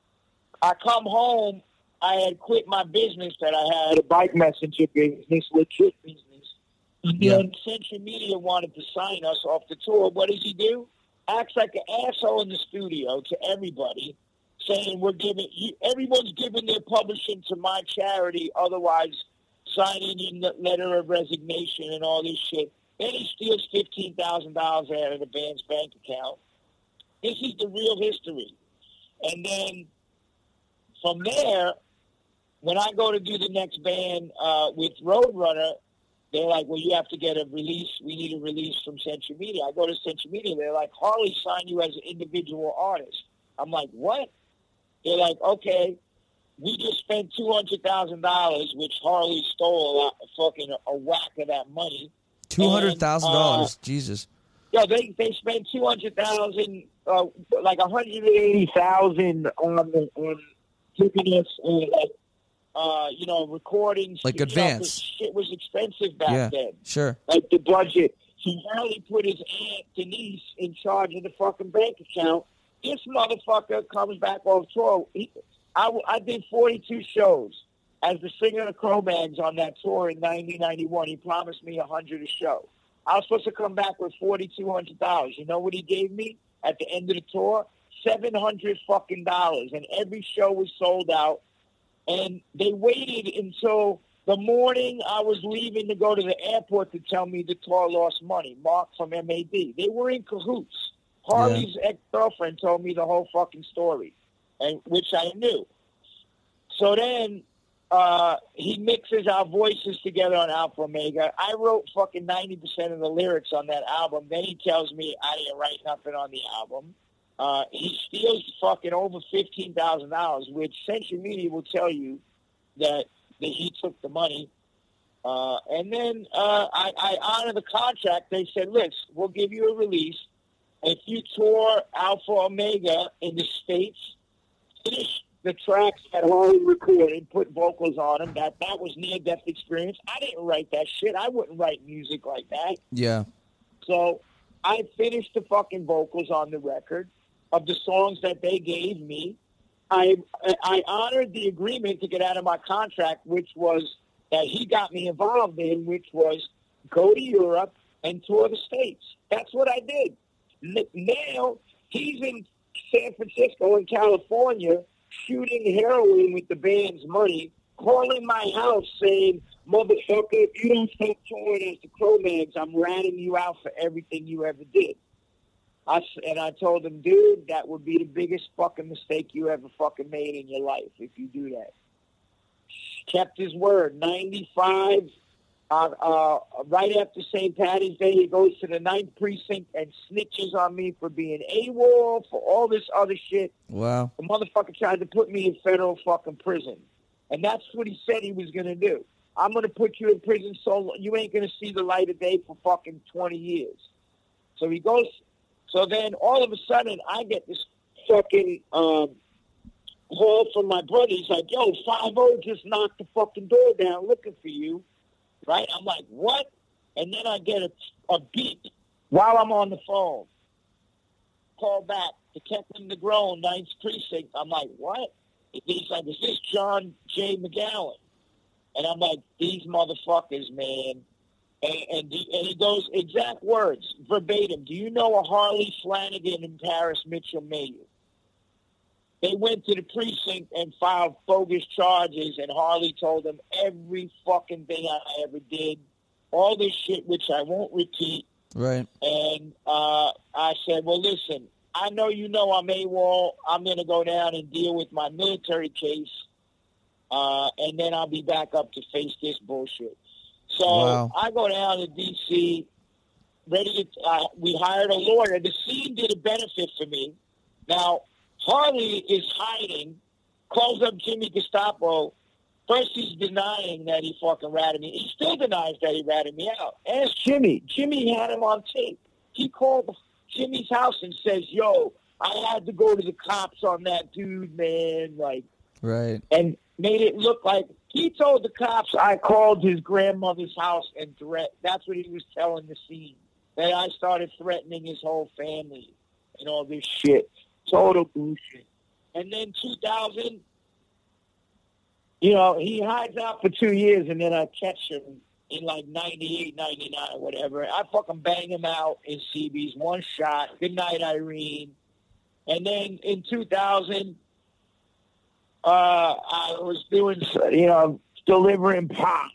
I come home, I had quit my business that I had, a bike messenger business, legit business. And Yeah. then Century Media wanted to sign us off the tour. What does he do? Acts like an asshole in the studio to everybody, saying we're giving, you, everyone's giving their publishing to my charity, otherwise signing in the letter of resignation and all this shit. Then he steals fifteen thousand dollars out of the band's bank account. This is the real history. And then from there, when I go to do the next band uh, with Roadrunner, they're like, well, you have to get a release. We need a release from Century Media. I go to Century Media. They're like, Harley signed you as an individual artist. I'm like, what? They're like, okay. We just spent two hundred thousand dollars, which Harley stole a, lot, fucking a, a whack of that money. two hundred thousand dollars, uh, Jesus. Yeah, they they spent two hundred thousand dollars, uh, like one hundred eighty thousand dollars on, on giving us, uh, like, uh, you know, recordings. Like advance. Shit was expensive back yeah, then. Sure. Like the budget. So Harley put his aunt, Denise, in charge of the fucking bank account. This motherfucker comes back off tour. He, I, I did forty-two shows as the singer of the Cro-Mags on that tour in ninety, ninety-one. He promised me one hundred a show. I was supposed to come back with four thousand two hundred dollars. You know what he gave me at the end of the tour? seven hundred fucking dollars. And every show was sold out. And they waited until the morning I was leaving to go to the airport to tell me the tour lost money. Mark from M A D. They were in cahoots. Harley's yeah. ex-girlfriend told me the whole fucking story, and which I knew. So then uh, he mixes our voices together on Alpha Omega. I wrote fucking ninety percent of the lyrics on that album. Then he tells me I didn't write nothing on the album. Uh, he steals fucking over fifteen thousand dollars, which Century Media will tell you that, that he took the money. Uh, and then uh, I, I honor the contract. They said, listen, we'll give you a release. If you tour Alpha Omega in the States, finish the tracks that Harley recorded, put vocals on them. That that was near-death experience. I didn't write that shit. I wouldn't write music like that. Yeah. So I finished the fucking vocals on the record of the songs that they gave me. I I honored the agreement to get out of my contract, which was that he got me involved in, which was go to Europe and tour the States. That's what I did. Now he's in San Francisco in California shooting heroin with the band's money, calling my house saying, motherfucker, if you don't stop touring as the Cro-Mags, I'm ratting you out for everything you ever did. I, and I told him, dude, that would be the biggest fucking mistake you ever fucking made in your life if you do that. Kept his word. ninety-five, uh, uh, right after Saint Patty's Day, he goes to the ninth Precinct and snitches on me for being AWOL, for all this other shit. Wow. The motherfucker tried to put me in federal fucking prison. And that's what he said he was going to do. I'm going to put you in prison so you ain't going to see the light of day for fucking twenty years. So he goes... So then, all of a sudden, I get this fucking um, call from my buddy. He's like, yo, five oh just knocked the fucking door down looking for you. Right? I'm like, what? And then I get a, a beep while I'm on the phone. Call back, Detective Negron, ninth Precinct. I'm like, what? He's like, is this John J. McGowan? And I'm like, these motherfuckers, man. And, and, and he goes, exact words, verbatim, do you know a Harley Flanagan and Paris Mitchell Mayer? They went to the precinct and filed bogus charges, and Harley told them every fucking thing I ever did, all this shit, which I won't repeat. Right. And uh, I said, well, listen, I know you know I'm AWOL. I'm going to go down and deal with my military case, uh, and then I'll be back up to face this bullshit. So wow. I go down to D C, ready to, uh, we hired a lawyer. The scene did a benefit for me. Now, Harley is hiding, calls up Jimmy Gestapo. First, he's denying that he fucking ratted me. He still denies that he ratted me out. Ask Jimmy. Jimmy had him on tape. He called Jimmy's house and says, yo, I had to go to the cops on that dude, man. Like, right. And made it look like he told the cops I called his grandmother's house and threat. That's what he was telling the scene. That I started threatening his whole family and all this shit. Total bullshit. And then two thousand, you know, he hides out for two years and then I catch him in like ninety-eight, ninety-nine or whatever. I fucking bang him out in C B's, one shot. Good night, Irene. And then in two thousand, Uh, I was doing, you know, delivering pop.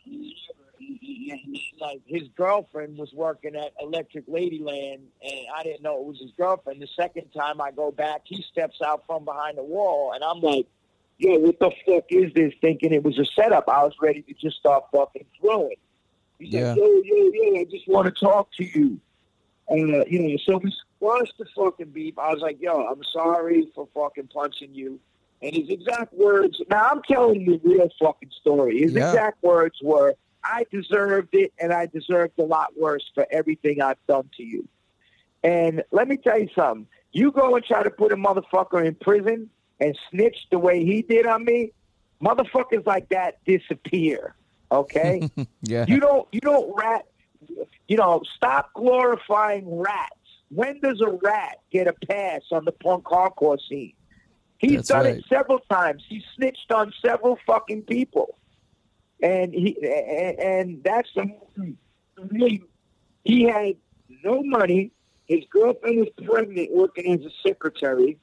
Like his girlfriend was working at Electric Ladyland, and I didn't know it was his girlfriend. The second time I go back, he steps out from behind the wall, and I'm like, yo, what the fuck is this? Thinking it was a setup. I was ready to just start fucking throwing. He's yeah. like, yo, yo, yo, I just want to talk to you. And, uh, you know, so we squashed the fucking beef. I was like, yo, I'm sorry for fucking punching you. And his exact words, now I'm telling you the real fucking story. His yeah. exact words were, I deserved it, and I deserved a lot worse for everything I've done to you. And let me tell you something. You go and try to put a motherfucker in prison and snitch the way he did on me, motherfuckers like that disappear, okay? yeah. You don't, you don't rat, you know, stop glorifying rats. When does a rat get a pass on the punk hardcore scene? He's That's done right. it several times. He snitched on several fucking people, and he and, and that's the really. He had no money. His girlfriend was pregnant, working as a secretary.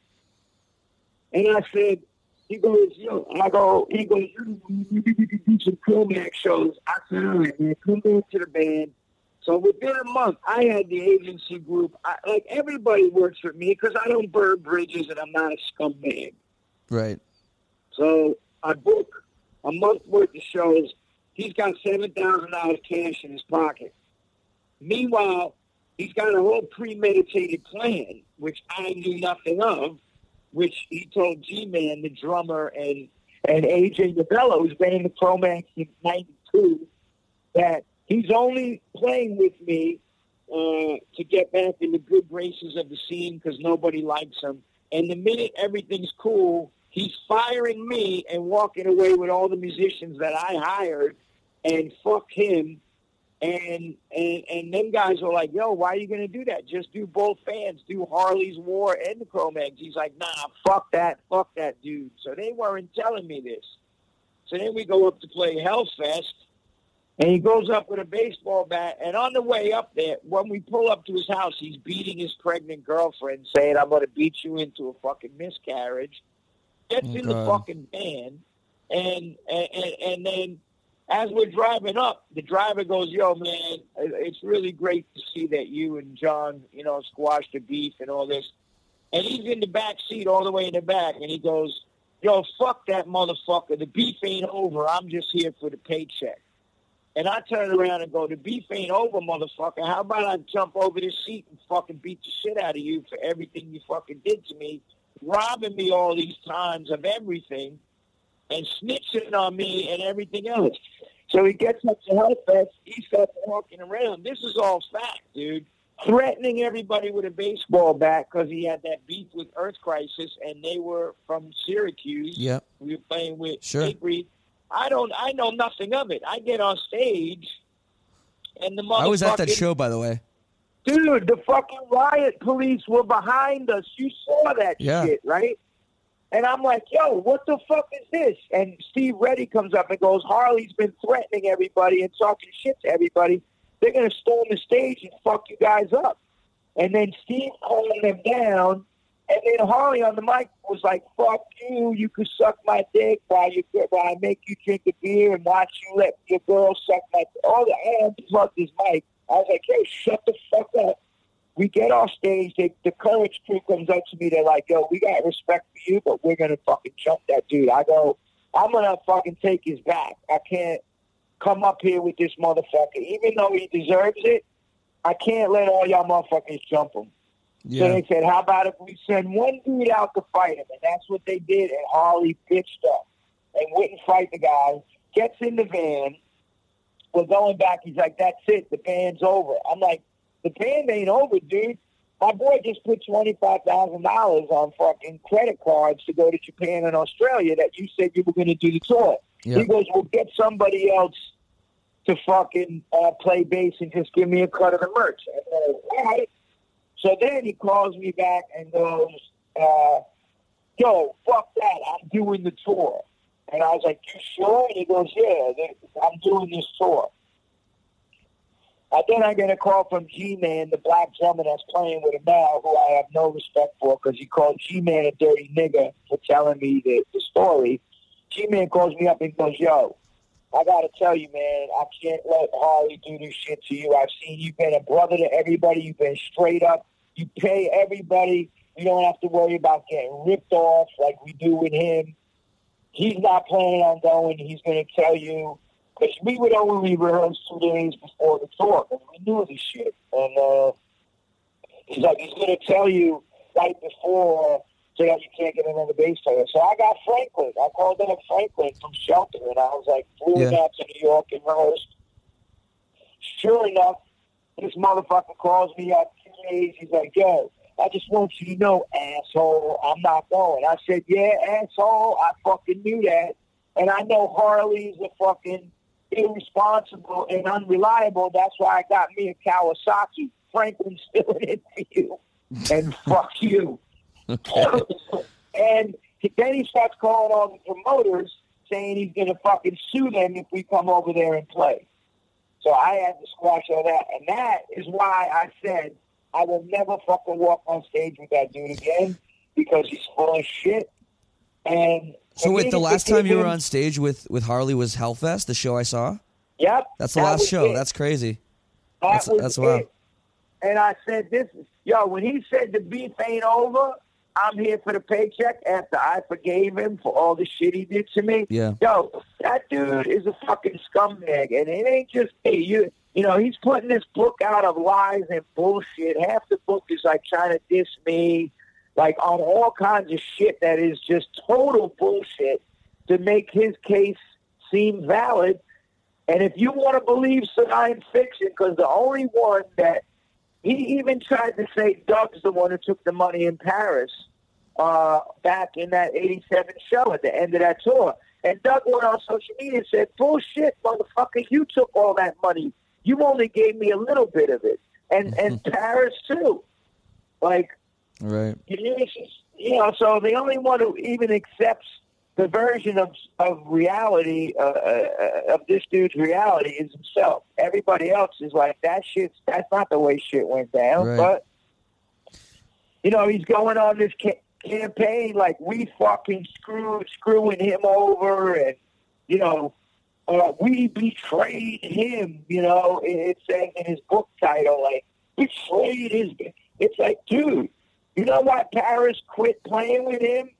And I said, he goes, yo, I go, he goes, you can do some Cro-Max shows. I said, all right, man, come back to the band. So within a month, I had the agency group. I, like, everybody works for me because I don't burn bridges and I'm not a scumbag. Right. So I book a month worth of shows. He's got seven thousand dollars cash in his pocket. Meanwhile, he's got a whole premeditated plan, which I knew nothing of, which he told G-Man, the drummer, and, and A J Novello, who's been in the Cro-Max since ninety-two, that he's only playing with me uh, to get back in the good graces of the scene because nobody likes him. And the minute everything's cool, he's firing me and walking away with all the musicians that I hired, and fuck him. And and and them guys are like, yo, why are you going to do that? Just do both bands. Do Harley's War and the Cro-Mags. He's like, nah, fuck that. Fuck that dude. So they weren't telling me this. So then we go up to play Hellfest, and he goes up with a baseball bat. And on the way up there, when we pull up to his house, he's beating his pregnant girlfriend, saying, I'm going to beat you into a fucking miscarriage. Gets Oh, in God. the fucking van, and, and, and, and then as we're driving up, the driver goes, yo, man, it's really great to see that you and John, you know, squashed the beef and all this. And he's in the back seat all the way in the back, and he goes, yo, fuck that motherfucker. The beef ain't over. I'm just here for the paycheck. And I turn around and go, the beef ain't over, motherfucker. How about I jump over this seat and fucking beat the shit out of you for everything you fucking did to me, robbing me all these times of everything, and snitching on me and everything else. So he gets up to Hellfest. He starts walking around. This is all fact, dude. Threatening everybody with a baseball bat because he had that beef with Earth Crisis, and they were from Syracuse. Yep. We were playing with Sure. Avery. I don't. I know nothing of it. I get on stage, and the motherfucking... I was at that show, by the way. Dude, the fucking riot police were behind us. You saw that Yeah. shit, right? And I'm like, yo, what the fuck is this? And Steve Reddy comes up and goes, Harley's been threatening everybody and talking shit to everybody. They're going to storm the stage and fuck you guys up. And then Steve calling them down. And then Harley on the mic was like, fuck you. You can suck my dick while, you, while I make you drink a beer and watch you let your girl suck my dick. All the I unplugged his mic. I was like, hey, shut the fuck up. We get off stage, they, the Courage crew comes up to me, they're like, yo, we got respect for you, but we're going to fucking jump that dude. I go, I'm going to fucking take his back. I can't come up here with this motherfucker. Even though he deserves it, I can't let all y'all motherfuckers jump him. Yeah. So they said, how about if we send one dude out to fight him? And that's what they did, and Harley bitched up and wouldn't fight the guy, gets in the van. We're going back. He's like, that's it. The band's over. I'm like, the band ain't over, dude. My boy just put twenty-five thousand dollars on fucking credit cards to go to Japan and Australia that you said you were going to do the tour. Yeah. He goes, well, get somebody else to fucking uh, play bass and just give me a cut of the merch. I go, all right. So then he calls me back and goes, uh, yo, fuck that. I'm doing the tour. And I was like, you sure? And he goes, yeah, I'm doing this tour. And then I get a call from G-Man, the black drummer that's playing with him now, who I have no respect for because he called G-Man a dirty nigga for telling me the, the story. G-Man calls me up and goes, yo, I got to tell you, man, I can't let Harley do this shit to you. I've seen you been a brother to everybody. You've been straight up. You pay everybody. You don't have to worry about getting ripped off like we do with him. He's not planning on going. He's going to tell you. Because we would only rehearse two days before the tour, because we knew this shit. And uh, he's like, he's going to tell you right before so that you can't get another bass player. So I got Franklin. I called up Franklin from Shelter, and I was like, flew Yeah. out to New York and rehearsed. Sure enough, this motherfucker calls me up two days. He's like, yo, I just want you to know, asshole, I'm not going. I said, yeah, asshole, I fucking knew that. And I know Harley's a fucking irresponsible and unreliable. That's why I got me a Kawasaki. Franklin's still in it for you. And fuck you. Okay. And then he starts calling all the promoters saying he's going to fucking sue them if we come over there and play. So I had to squash all that. And that is why I said I will never fucking walk on stage with that dude again because he's full of shit. And So wait, the last time you were him, on stage with, with Harley was Hellfest, the show I saw? Yep. That's the that last was show. it. That's crazy. That That's- was that's it. wild. And I said, "This is yo." When he said the beef ain't over, I'm here for the paycheck after I forgave him for all the shit he did to me. Yeah. Yo, that dude is a fucking scumbag, and it ain't just me. You, you know, he's putting this book out of lies and bullshit. Half the book is like trying to diss me, like on all kinds of shit that is just total bullshit to make his case seem valid. And if you want to believe science fiction, because the only one that he even tried to say Doug's the one who took the money in Paris uh, back in that eighty-seven show at the end of that tour. And Doug went on social media and said, bullshit, motherfucker, you took all that money. You only gave me a little bit of it. And and Paris, too. Like, right. You know, it's just, you know, so the only one who even accepts the version of of reality, uh, uh, of this dude's reality, is himself. Everybody else is like, that shit's, that's not the way shit went down. Right. But, you know, he's going on this ca- campaign like we fucking screwed, screwing him over, and, you know, uh, we betrayed him, you know. It, it says in his book title, like, betrayed his, it's like, dude, you know why Paris quit playing with him?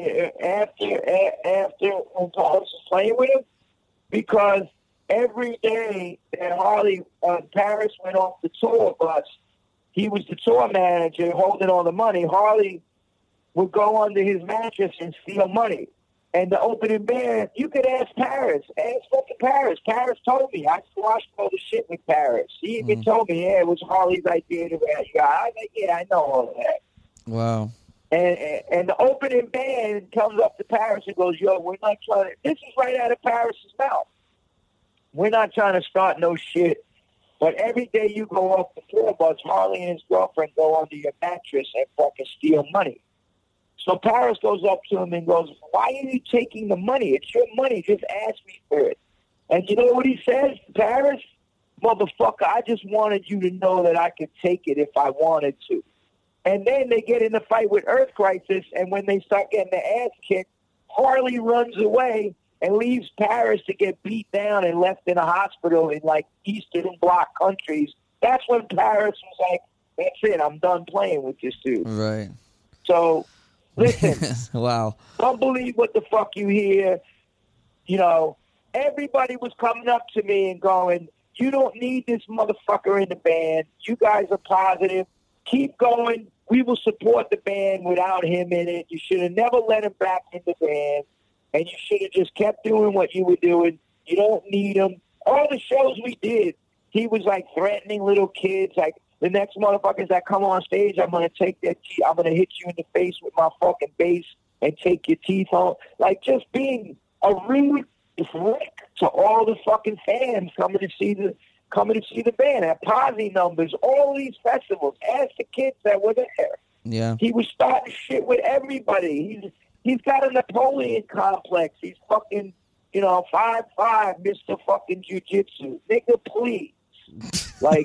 After after when Paris was playing with him, because every day that Harley uh, Paris went off the tour bus, he was the tour manager holding all the money. Harley would go under his mattress and steal money. And the opening band, you could ask Paris, ask fucking Paris. Paris told me, I squashed all the shit with Paris. He even mm. told me, yeah, it was Harley's idea to that guy. I was like, yeah, I know all of that. Wow. And, and and the opening band comes up to Paris and goes, yo, we're not trying to, this is right out of Paris's mouth. We're not trying to start no shit. But every day you go off the tour bus, Harley and his girlfriend go under your mattress and fucking steal money. So Paris goes up to him and goes, why are you taking the money? It's your money. Just ask me for it. And you know what he says to Paris? Motherfucker, I just wanted you to know that I could take it if I wanted to. And then they get in a fight with Earth Crisis, and when they start getting their ass kicked, Harley runs away and leaves Paris to get beat down and left in a hospital in, like, Eastern Bloc countries. That's when Paris was like, that's it, I'm done playing with this dude. Right. So, listen. Wow. Don't believe what the fuck you hear. You know, everybody was coming up to me and going, you don't need this motherfucker in the band. You guys are positive. Keep going. We will support the band without him in it. You should have never let him back in the band. And you should have just kept doing what you were doing. You don't need him. All the shows we did, he was like threatening little kids. Like, the next motherfuckers that come on stage, I'm going to take their teeth. I'm going to hit you in the face with my fucking bass and take your teeth home. Like, just being a rude prick to all the fucking fans coming to see the coming to see the band at Posse numbers, all these festivals. Ask the kids that were there. Yeah. He was starting shit with everybody. He's he's got a Napoleon complex. He's fucking, you know, five five, Mister fucking Jiu-Jitsu. Nigga, please. Like,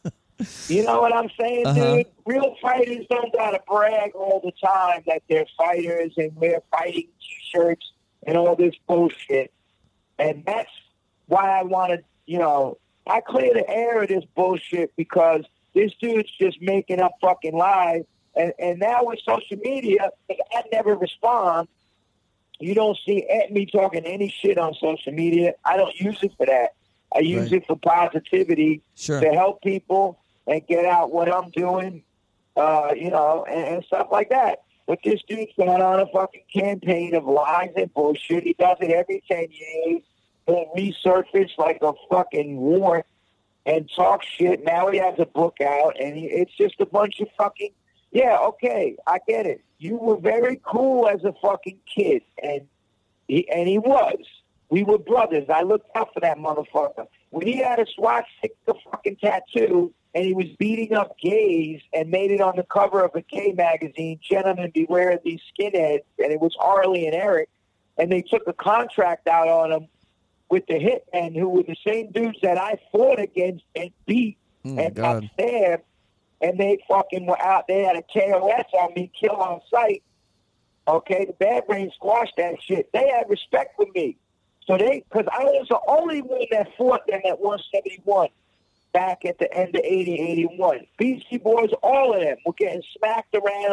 you know what I'm saying, uh-huh. dude? Real fighters don't gotta brag all the time that they're fighters and wear fighting T-shirts and all this bullshit. And that's why I wanted, you know, I clear the air of this bullshit because this dude's just making up fucking lies. And and now with social media, I never respond. You don't see me talking any shit on social media. I don't use it for that. I use right. it for positivity, sure. to help people and get out what I'm doing, uh, you know, and, and stuff like that. But this dude's going on a fucking campaign of lies and bullshit. He does it every ten years. He'll resurface like a fucking wart and talk shit. Now he has a book out, and he, it's just a bunch of fucking, yeah, okay, I get it. You were very cool as a fucking kid, and he, and he was. We were brothers. I looked out for that motherfucker. When he had a swastika fucking tattoo, and he was beating up gays and made it on the cover of a gay magazine, Gentlemen Beware of These Skinheads, and it was Harley and Eric, and they took a contract out on him with the Hitmen, who were the same dudes that I fought against and beat oh and God. got stabbed, and they fucking were out. They had a K O S on me, kill on sight. Okay, the Bad Brains squashed that shit. They had respect for me. So they, because I was the only one that fought them at one seventy-one back at the end of eighty, eighty-one. Beastie Boys, all of them were getting smacked around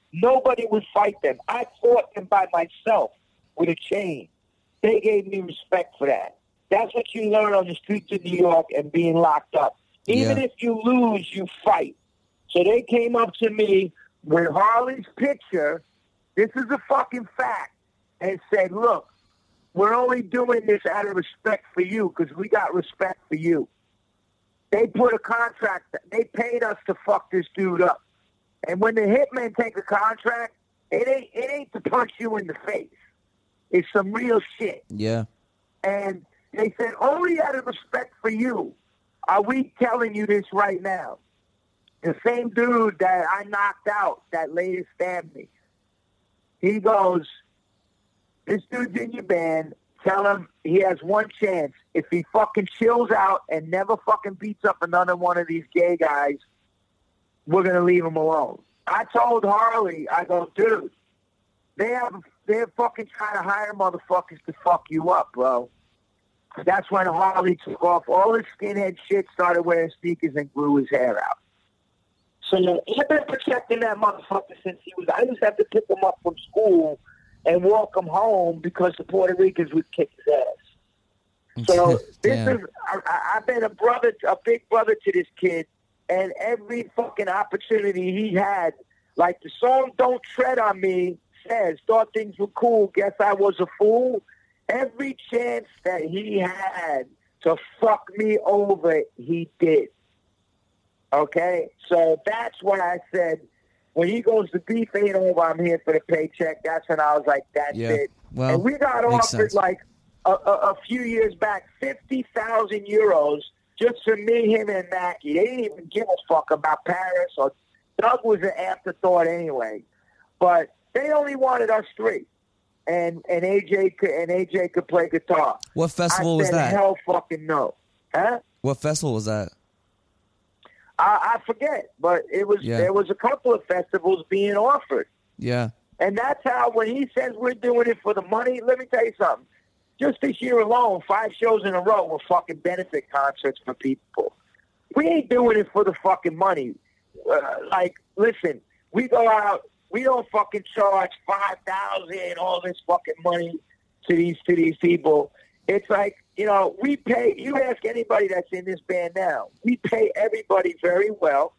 Nobody would fight them. I fought them by myself with a chain. They gave me respect for that. That's what you learn on the streets of New York and being locked up. Even Yeah. if you lose, you fight. So they came up to me with Harley's picture. This is a fucking fact. And said, look, we're only doing this out of respect for you because we got respect for you. They put a contract. They paid us to fuck this dude up. And when the hitmen take a contract, it ain't it ain't to punch you in the face. It's some real shit. Yeah. And they said, only out of respect for you are we telling you this right now. The same dude that I knocked out that later stabbed me. He goes, this dude's in your band. Tell him he has one chance. If he fucking chills out and never fucking beats up another one of these gay guys, we're going to leave him alone. I told Harley, I go, dude, they have, they're fucking trying to hire motherfuckers to fuck you up, bro. That's when Harley took off all his skinhead shit, started wearing sneakers, and grew his hair out. So I've been protecting that motherfucker since he was, I used to have to pick him up from school and walk him home because the Puerto Ricans would kick his ass. So this Damn. is, I, I've been a brother, a big brother to this kid, and every fucking opportunity he had, like the song Don't Tread on Me says, thought things were cool, guess I was a fool. Every chance that he had to fuck me over, he did. Okay? So that's why I said, when he goes, the beef ain't over, I'm here for the paycheck. That's when I was like, that's Yeah. it. Well, and we got makes offered, sense. like, a, a, a few years back, fifty thousand euros just for me, him, and Mackie. They didn't even give a fuck about Paris. Or Doug was an afterthought anyway. But they only wanted us three. And and A J could, and A J could play guitar. What festival I was said, that? Hell fucking no. Huh? What festival was that? I, I forget, but it was Yeah. there was a couple of festivals being offered. Yeah. And that's how, when he says we're doing it for the money, let me tell you something. Just this year alone, five shows in a row were fucking benefit concerts for people. We ain't doing it for the fucking money. Uh, like, listen, we go out, we don't fucking charge five thousand dollars, all this fucking money to these to these people. It's like, you know, we pay, you ask anybody that's in this band now, we pay everybody very well.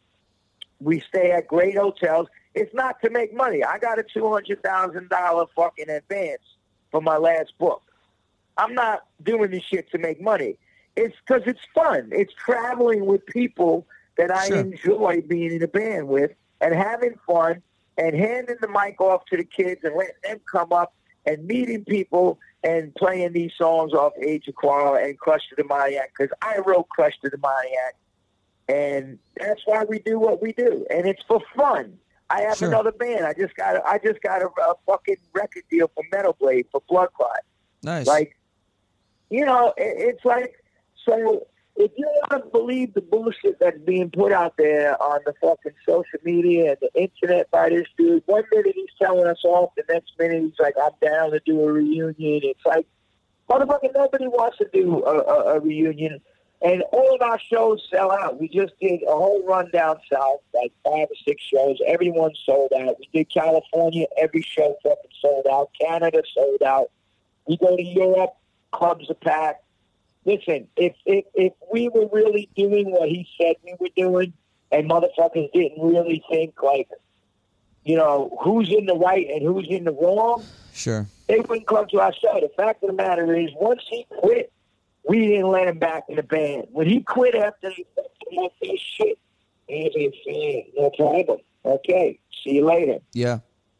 We stay at great hotels. It's not to make money. I got a two hundred thousand dollars fucking advance for my last book. I'm not doing this shit to make money. It's because it's fun. It's traveling with people that I Sure. enjoy being in a band with and having fun and handing the mic off to the kids and letting them come up and meeting people and playing these songs off Age of Quarrel and Crush the Demoniac, because I wrote Crush the Demoniac. And that's why we do what we do. And it's for fun. I have Sure. another band. I just got a, I just got a, a fucking record deal for Metal Blade for Blood Clot. Nice. Like, you know, it, it's like, so if you want to believe the bullshit that's being put out there on the fucking social media and the internet by this dude, one minute he's telling us off, the next minute he's like, I'm down to do a reunion. It's like, motherfucker, nobody wants to do a, a, a reunion. And all of our shows sell out. We just did a whole run down south, like five or six shows. Everyone sold out. We did California, every show fucking sold out. Canada sold out. We go to Europe, clubs are packed. Listen, if, if if we were really doing what he said we were doing, and motherfuckers didn't really think, like, you know, who's in the right and who's in the wrong, Sure. they wouldn't come to our show. The fact of the matter is, once he quit, we didn't let him back in the band. When he quit after he fucked him up his shit, he said, no problem. Okay, see you later. Yeah.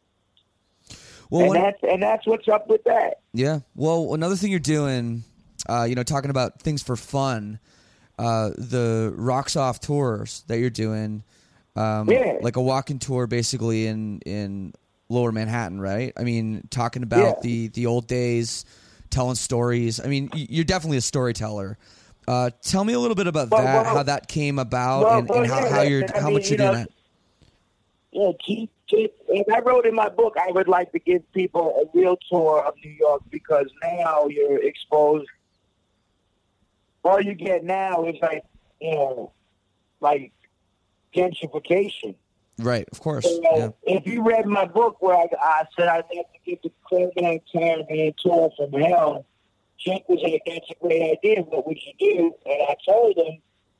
Well, And one- that's and that's what's up with that. yeah. Well, another thing you're doing, uh, you know, talking about things for fun, uh, the Rocks Off tours that you're doing, um, Yeah. like a walking tour basically in, in Lower Manhattan, right? I mean, talking about Yeah. the, the old days, telling stories. I mean, y- you're definitely a storyteller. Uh, tell me a little bit about Well, that, well, how that came about, well, and, well, and how, yeah, how you're I how mean, much you're you know, doing that. Yeah, keep, keep, as I wrote in my book, I would like to give people a real tour of New York, because now you're exposed. All you get now is like, you know, like gentrification. Right, of course. So, Yeah. if you read my book where I, I said I'd like to get the Cro-Mag Caravan Tour from Hell, Jake was like, that's a great idea. What would you do? And I told him,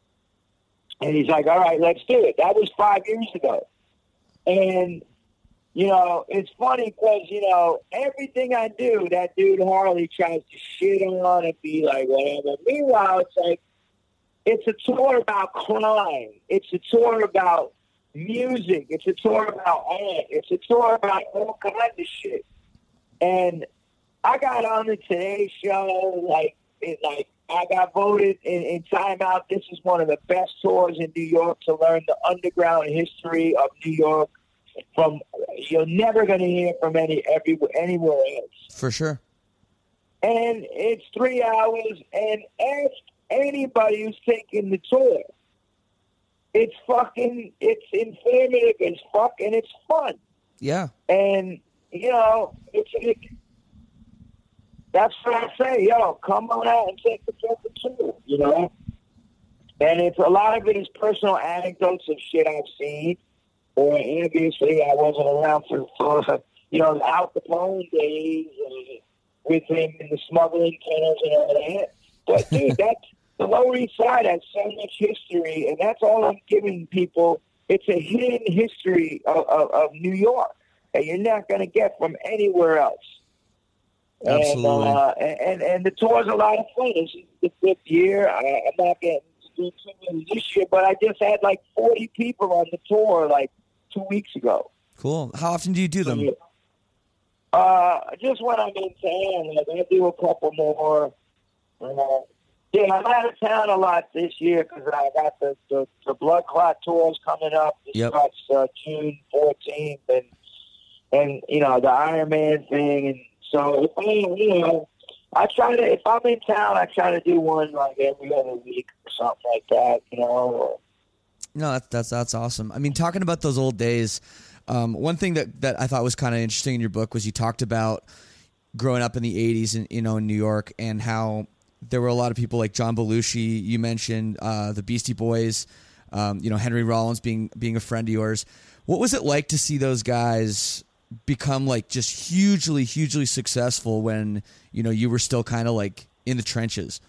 and he's like, all right, let's do it. That was five years ago. And, you know, it's funny because, you know, everything I do, that dude Harley tries to shit on and be like, whatever. Meanwhile, it's like, it's a tour about crime. It's a tour about music. It's a tour about art. It's a tour about all kinds of shit. And I got on the Today Show, like, it, like I got voted in, in Time Out. This is one of the best tours in New York to learn the underground history of New York. From you're never going to hear from any every anywhere else. For sure. And it's three hours, and ask anybody who's taking the tour. It's fucking, it's informative as fuck, and it's fun. Yeah. And, you know, it's, it, that's what I say, yo, come on out and take the fucking tour, you know? And it's a lot of it is personal anecdotes of shit I've seen, or obviously I wasn't around for, for you know, the Al Capone days uh, with him in the smuggling tunnels and all that. But, dude, that's, the Lower East Side has so much history, and that's all I'm giving people. It's a hidden history of, of, of New York that you're not going to get from anywhere else. Absolutely. And, uh, and, and the tour's a lot of fun. This is the fifth year. I, I'm not getting to do too many this year, but I just had like forty people on the tour like two weeks ago. Cool. How often do you do them? Uh, just when I'm in town, like I do a couple more. Uh, yeah, I'm out of town a lot this year because I got the, the, the Blood Clot tours coming up. It Yep. starts uh, June fourteenth, and and you know the Iron Man thing, and so if I, you know, I try to if I'm in town, I try to do one like every other week or something like that, you know. Or, No, that's that's that's awesome. I mean, talking about those old days, um, one thing that, that I thought was kind of interesting in your book was you talked about growing up in the eighties, in, you know, in New York, and how there were a lot of people like John Belushi. You mentioned uh, the Beastie Boys, um, you know, Henry Rollins being being a friend of yours. What was it like to see those guys become like just hugely, hugely successful when, you know, you were still kind of like in the trenches?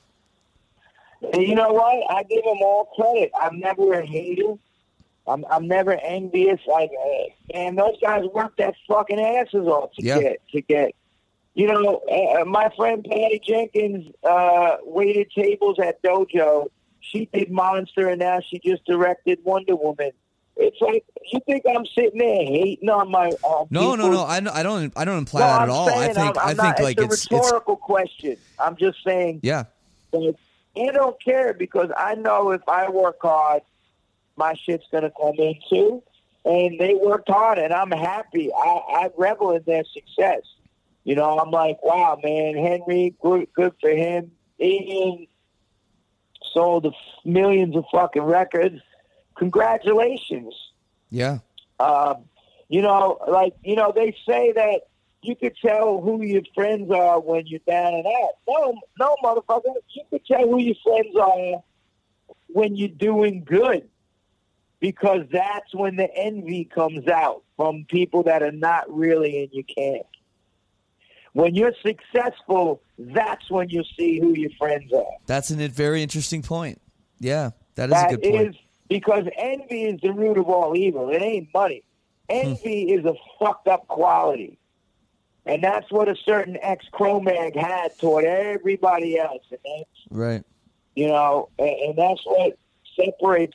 And you know what? I give them all credit. I'm never a hater. I'm I'm never envious. Like, uh, man, those guys work their fucking asses off to Yeah. get to get. You know, uh, my friend Patty Jenkins uh, waited tables at Dojo. She did Monster, and now she just directed Wonder Woman. It's like, you think I'm sitting there hating on my uh, No, people? no, no. I, I don't. I don't imply No, that I'm at all. I saying think. I'm, I'm I not, think like it's it's a it's rhetorical question. I'm just saying. yeah. Like, I don't care because I know if I work hard, my shit's gonna come in too. And they worked hard, and I'm happy. I, I revel in their success. You know, I'm like, wow, man, Henry, good, good for him. Ian sold the millions of fucking records. Congratulations. Yeah. Um, you know, like, you know, they say that you could tell who your friends are when you're down and out. No, no, motherfucker. You could tell who your friends are when you're doing good, because that's when the envy comes out from people that are not really in your camp. When you're successful, that's when you see who your friends are. That's a very interesting point. Yeah, that is That a good point. is because envy is the root of all evil. It ain't money. Envy is a fucked up quality. And that's what a certain ex-Cro-Mag had toward everybody else. And that's, Right. you know, and, and that's what separates,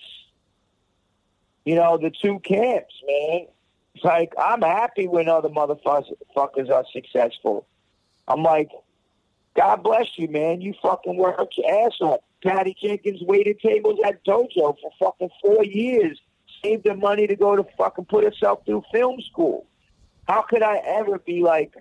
you know, the two camps, man. It's like, I'm happy when other motherfuckers are successful. I'm like, God bless you, man. You fucking worked your ass off. Patty Jenkins waited tables at Dojo for fucking four years. Saved the money to go to fucking put herself through film school. How could I ever be like,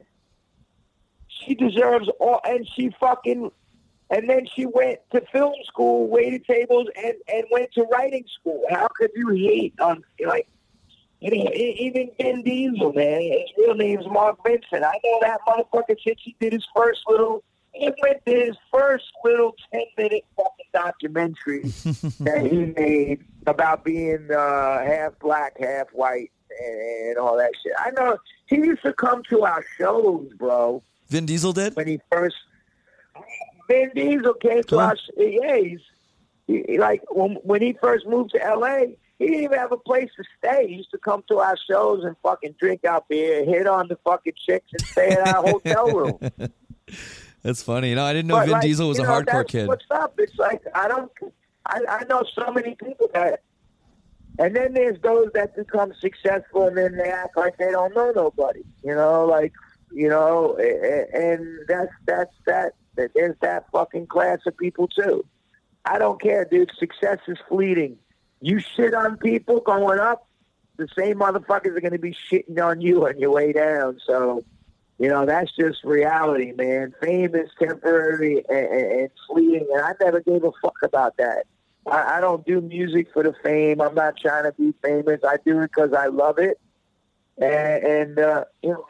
she deserves all, and she fucking, and then she went to film school, waited tables, and, and went to writing school. How could you hate on, like, you know, even Vin Diesel, man, his real name's Mark Vincent. I know that motherfucker since he did his first little he went to his first little ten-minute fucking documentary that he made about being uh, half black, half white, and, and all that shit. I know he used to come to our shows, bro. Vin Diesel did? When he first, Vin Diesel came to Huh? our, sh- yeah, he's, he, he, like, when, when he first moved to L A, he didn't even have a place to stay. He used to come to our shows and fucking drink out beer, hit on the fucking chicks, and stay in our hotel room. That's funny. You know, I didn't know But, Vin like, Diesel was you a know, hardcore that's kid. What's up? It's like, I don't, I, I know so many people that, and then there's those that become successful and then they act like they don't know nobody, you know, like, you know, and that's, that's, that, there's that fucking class of people too. I don't care, dude. Success is fleeting. You shit on people going up, the same motherfuckers are going to be shitting on you on your way down. So, you know, that's just reality, man. Fame is temporary and, and, and fleeting, and I never gave a fuck about that. I, I don't do music for the fame. I'm not trying to be famous. I do it because I love it, and, and uh, you know,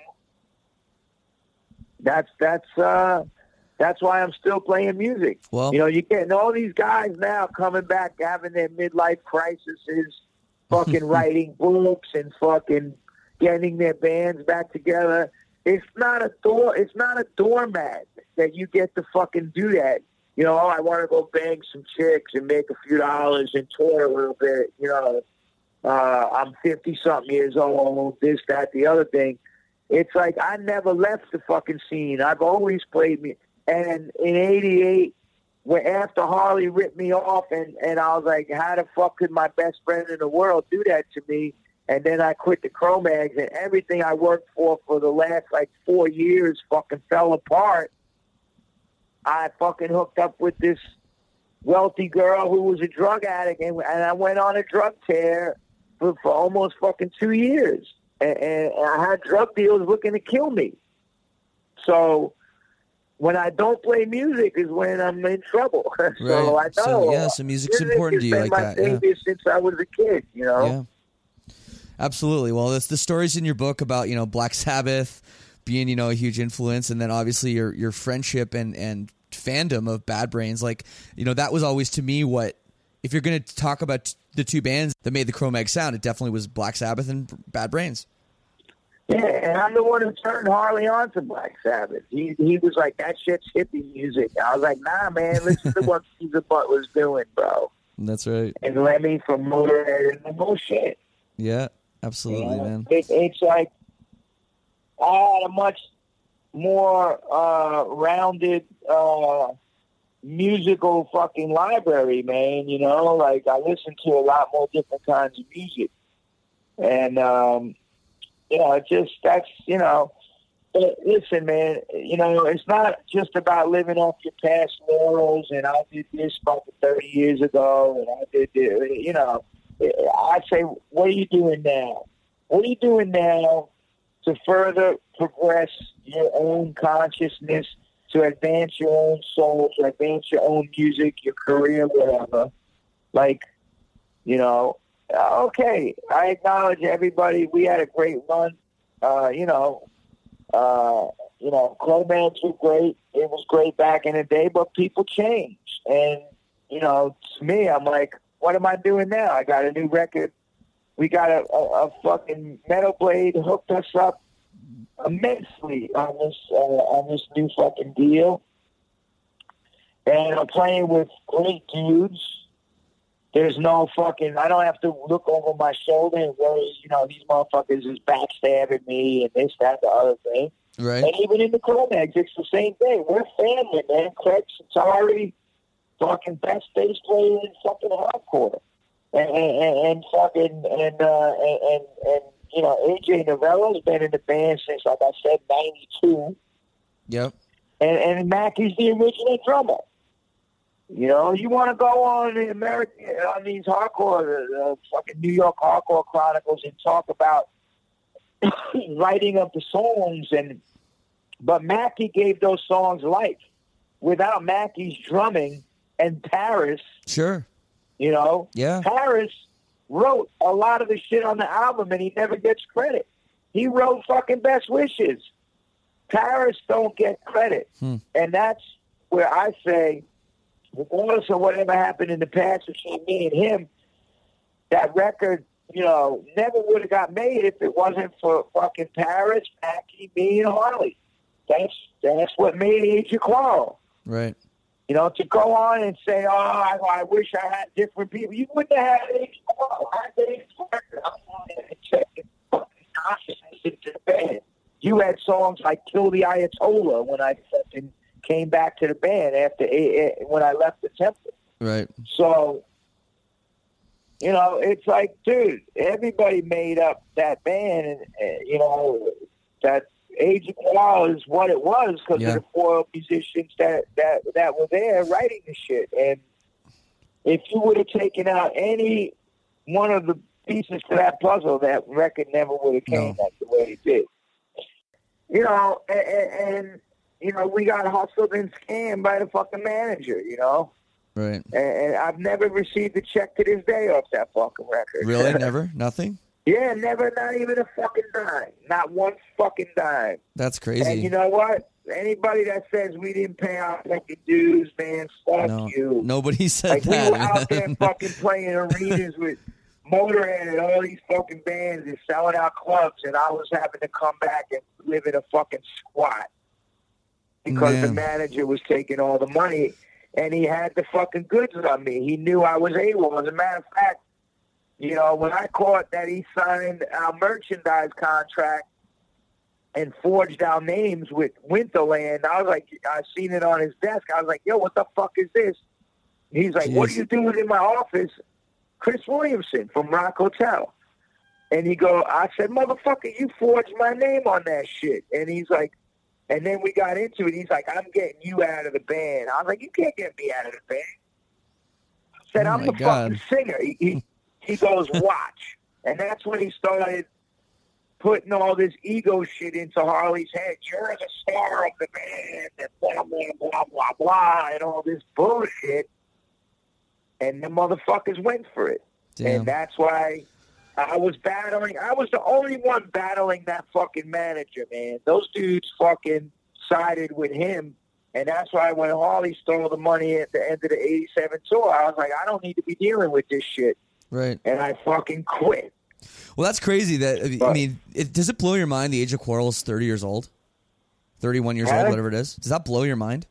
that's that's uh, that's why I'm still playing music. Well, you know, you're getting all these guys now coming back, having their midlife crises, fucking writing books and fucking getting their bands back together. It's not a door. It's not a doormat that you get to fucking do that. You know, oh, I want to go bang some chicks and make a few dollars and tour a little bit. You know, uh, I'm fifty something years old. This, that, the other thing. It's like I never left the fucking scene. I've always played me. And in eighty-eight, when after Harley ripped me off, and and I was like, how the fuck could my best friend in the world do that to me? And then I quit the Cro-Mags, and everything I worked for for the last, like, four years fucking fell apart. I fucking hooked up with this wealthy girl who was a drug addict, and, and I went on a drug tear for, for almost fucking two years. And, and I had drug dealers looking to kill me. So when I don't play music is when I'm in trouble. so Right. I know. So, yeah, so music's music important to you has been like my that, yeah. savior since I was a kid, you know? Yeah. Absolutely. Well, that's the stories in your book about, you know, Black Sabbath being, you know, a huge influence, and then obviously your your friendship and, and fandom of Bad Brains. Like, you know, that was always to me what, if you're going to talk about t- the two bands that made the Cro-Mag sound, it definitely was Black Sabbath and Bad Brains. Yeah, and I'm the one who turned Harley on to Black Sabbath. He he was like, that shit's hippie music. I was like, nah, man, listen to what Caesar Butler's doing, bro. That's right. And Lemmy from Motorhead and bullshit. Yeah, absolutely, You know? man. It, it's like I had a much more uh, rounded uh, musical fucking library, man. You know, like I listen to a lot more different kinds of music. And, um, you know, it just, that's, you know, but listen, man, you know, it's not just about living off your past laurels and I did this fucking thirty years ago and I did this, you know. I say, what are you doing now? What are you doing now to further progress your own consciousness, to advance your own soul, to advance your own music, your career, whatever? Like, you know, okay, I acknowledge everybody. We had a great run. Uh, you know, uh, you know, Cro-Mags were great. It was great back in the day, but people change. And, you know, to me, I'm like, what am I doing now? I got a new record. We got a, a, a fucking Metal Blade hooked us up immensely on this uh, on this new fucking deal. And I'm playing with great dudes. There's no fucking, I don't have to look over my shoulder and worry, you know, these motherfuckers is backstabbing me and this, that, the other thing. Right. And even in the Cro-Mags, it's the same thing. We're family, man. Craig Satari, fucking best bass player in fucking hardcore. And, and, and fucking, and, uh, and, and, and, you know, A J Novello's been in the band since, like I said, ninety-two. Yep. And, and Mackie's the original drummer. You know, you want to go on the American, on these hardcore, the uh, fucking New York Hardcore Chronicles and talk about writing of the songs, and but Mackie gave those songs life. Without Mackie's drumming and Paris, Sure. you know, Yeah. Paris wrote a lot of the shit on the album, and he never gets credit. He wrote fucking Best Wishes. Paris don't get credit. Hmm. And that's where I say, regardless of whatever happened in the past between me and him, that record, you know, never would have got made if it wasn't for fucking Paris, Mackie, me, and Harley. That's that's what made Age of Quarrel. Right. You know, to go on and say, oh, I, I wish I had different people. You wouldn't have had Age of Quarrel. I had Age of Quarrel. I'm on and checking fucking consciousness into the band. You had songs like Kill the Ayatollah when I fucking came back to the band after when I left the Temple. Right. So, you know, it's like, dude, everybody made up that band, and uh, you know that Age of Quarrel is what it was because yeah. of the four musicians that, that that were there writing the shit. And if you would have taken out any one of the pieces to that puzzle, that record never would have came no. out the way it did. You know, and, and you know, we got hustled and scammed by the fucking manager. You know. Right. And I've never received a check to this day off that fucking record. Really? Never? Nothing? Yeah, never, not even a fucking dime. Not one fucking dime. That's crazy. And you know what? Anybody that says we didn't pay our fucking dues, man, fuck no, you. Nobody said like, that. We were out there fucking playing arenas with Motorhead and all these fucking bands and selling out clubs, and I was having to come back and live in a fucking squat because Man. the manager was taking all the money. And he had the fucking goods on me. He knew I was AWOL. As a matter of fact, you know, when I caught that he signed our merchandise contract and forged our names with Winterland, I was like, I seen it on his desk. I was like, yo, what the fuck is this? He's like, Jeez. What are you doing in my office? Chris Williamson from Rock Hotel. And he go, I said, motherfucker, you forged my name on that shit. And he's like, and then we got into it. He's like, I'm getting you out of the band. I was like, you can't get me out of the band. I said, oh I'm the God. fucking singer. He, he, he goes, watch. And that's when he started putting all this ego shit into Harley's head. You're the star of the band, and blah, blah, blah, blah, blah, and all this bullshit. And the motherfuckers went for it. Damn. And that's why I was battling. I was the only one battling that fucking manager, man. Those dudes fucking sided with him. And that's why when Harley stole the money at the end of the eighty-seven tour, I was like, I don't need to be dealing with this shit. Right. And I fucking quit. Well, that's crazy. That I mean, it, does it blow your mind the Age of Quarrel is thirty years old? thirty-one years old, whatever it is. Does that blow your mind?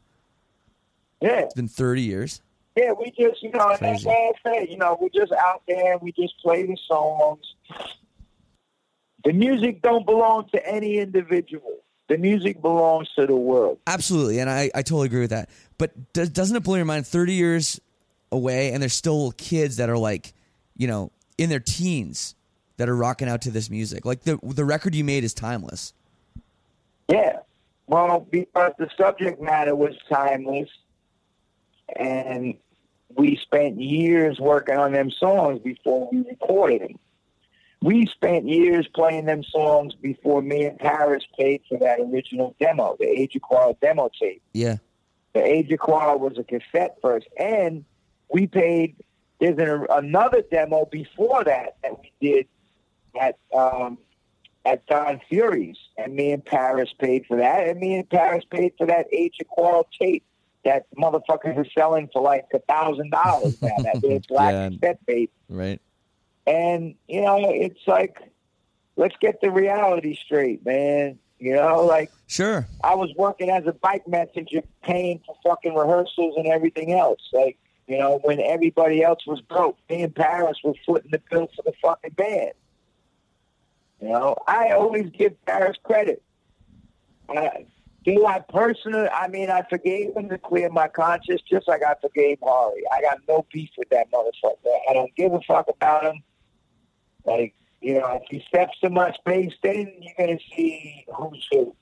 Yeah. It's been thirty years. Yeah, we just, you know, and that's what I say, you know, we're just out there, we just play the songs. The music don't belong to any individual. The music belongs to the world. Absolutely, and I, I totally agree with that. But does, doesn't it blow your mind thirty years away, and there's still kids that are like, you know, in their teens that are rocking out to this music? Like, the the record you made is timeless. Yeah. Well, because the subject matter was timeless, and we spent years working on them songs before we recorded them. We spent years playing them songs before me and Paris paid for that original demo, the Age of Quarrel demo tape. Yeah. The Age of Quarrel was a cassette first, and we paid, there's an, another demo before that that we did at um, at Don Fury's, and me and Paris paid for that, and me and Paris paid for that Age of Quarrel tape that motherfuckers are selling for like a thousand dollars now. That big black Yeah. cassette tape, Right. and you know, it's like, let's get the reality straight, man. You know, like Sure. I was working as a bike messenger, paying for fucking rehearsals and everything else. Like, you know, when everybody else was broke, me and Paris were footing the bill for the fucking band. You know, I always give Paris credit. I, do I personally, I mean, I forgave him to clear my conscience just like I forgave Harley. I got no beef with that motherfucker. I don't give a fuck about him. Like, you know, if he steps to my space, then you're going to see who's who.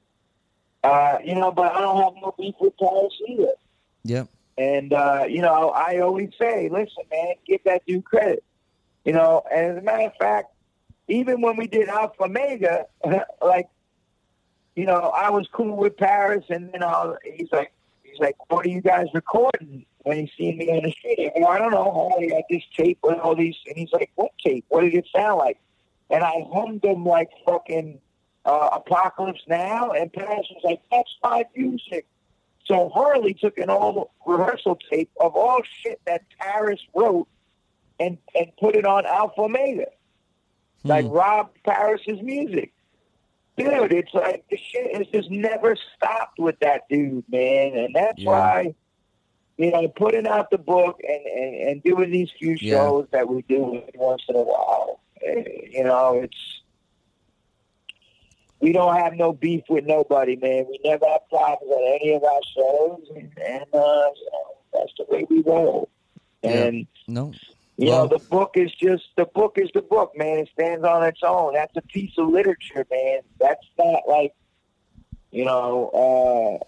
Uh, you know, but I don't have no beef with Paris either. Yep. And, uh, you know, I always say, listen, man, give that dude credit. You know, and as a matter of fact, even when we did Alpha Omega, like, you know, I was cool with Paris, and then I was, he's like, he's like, what are you guys recording? When he seen me on the street, I go, I don't know, Harley, I got this tape with all these, and he's like, what tape? What did it sound like? And I hummed him like fucking, uh, Apocalypse Now, and Paris was like, that's my music. So Harley took an old rehearsal tape of all shit that Paris wrote and, and put it on Alpha Omega. Hmm. Like Rob Paris's music. Dude, it's like the shit has just never stopped with that dude, man. And that's Yeah. why, you know, putting out the book and, and, and doing these few shows Yeah. that we do once in a while, you know, it's, we don't have no beef with nobody, man. We never have problems on any of our shows, and, and uh, you know, that's the way we roll. And, No. you Well- know, the book is just, the book is the book, man. It stands on its own. That's a piece of literature, man. That's not like, you know, uh,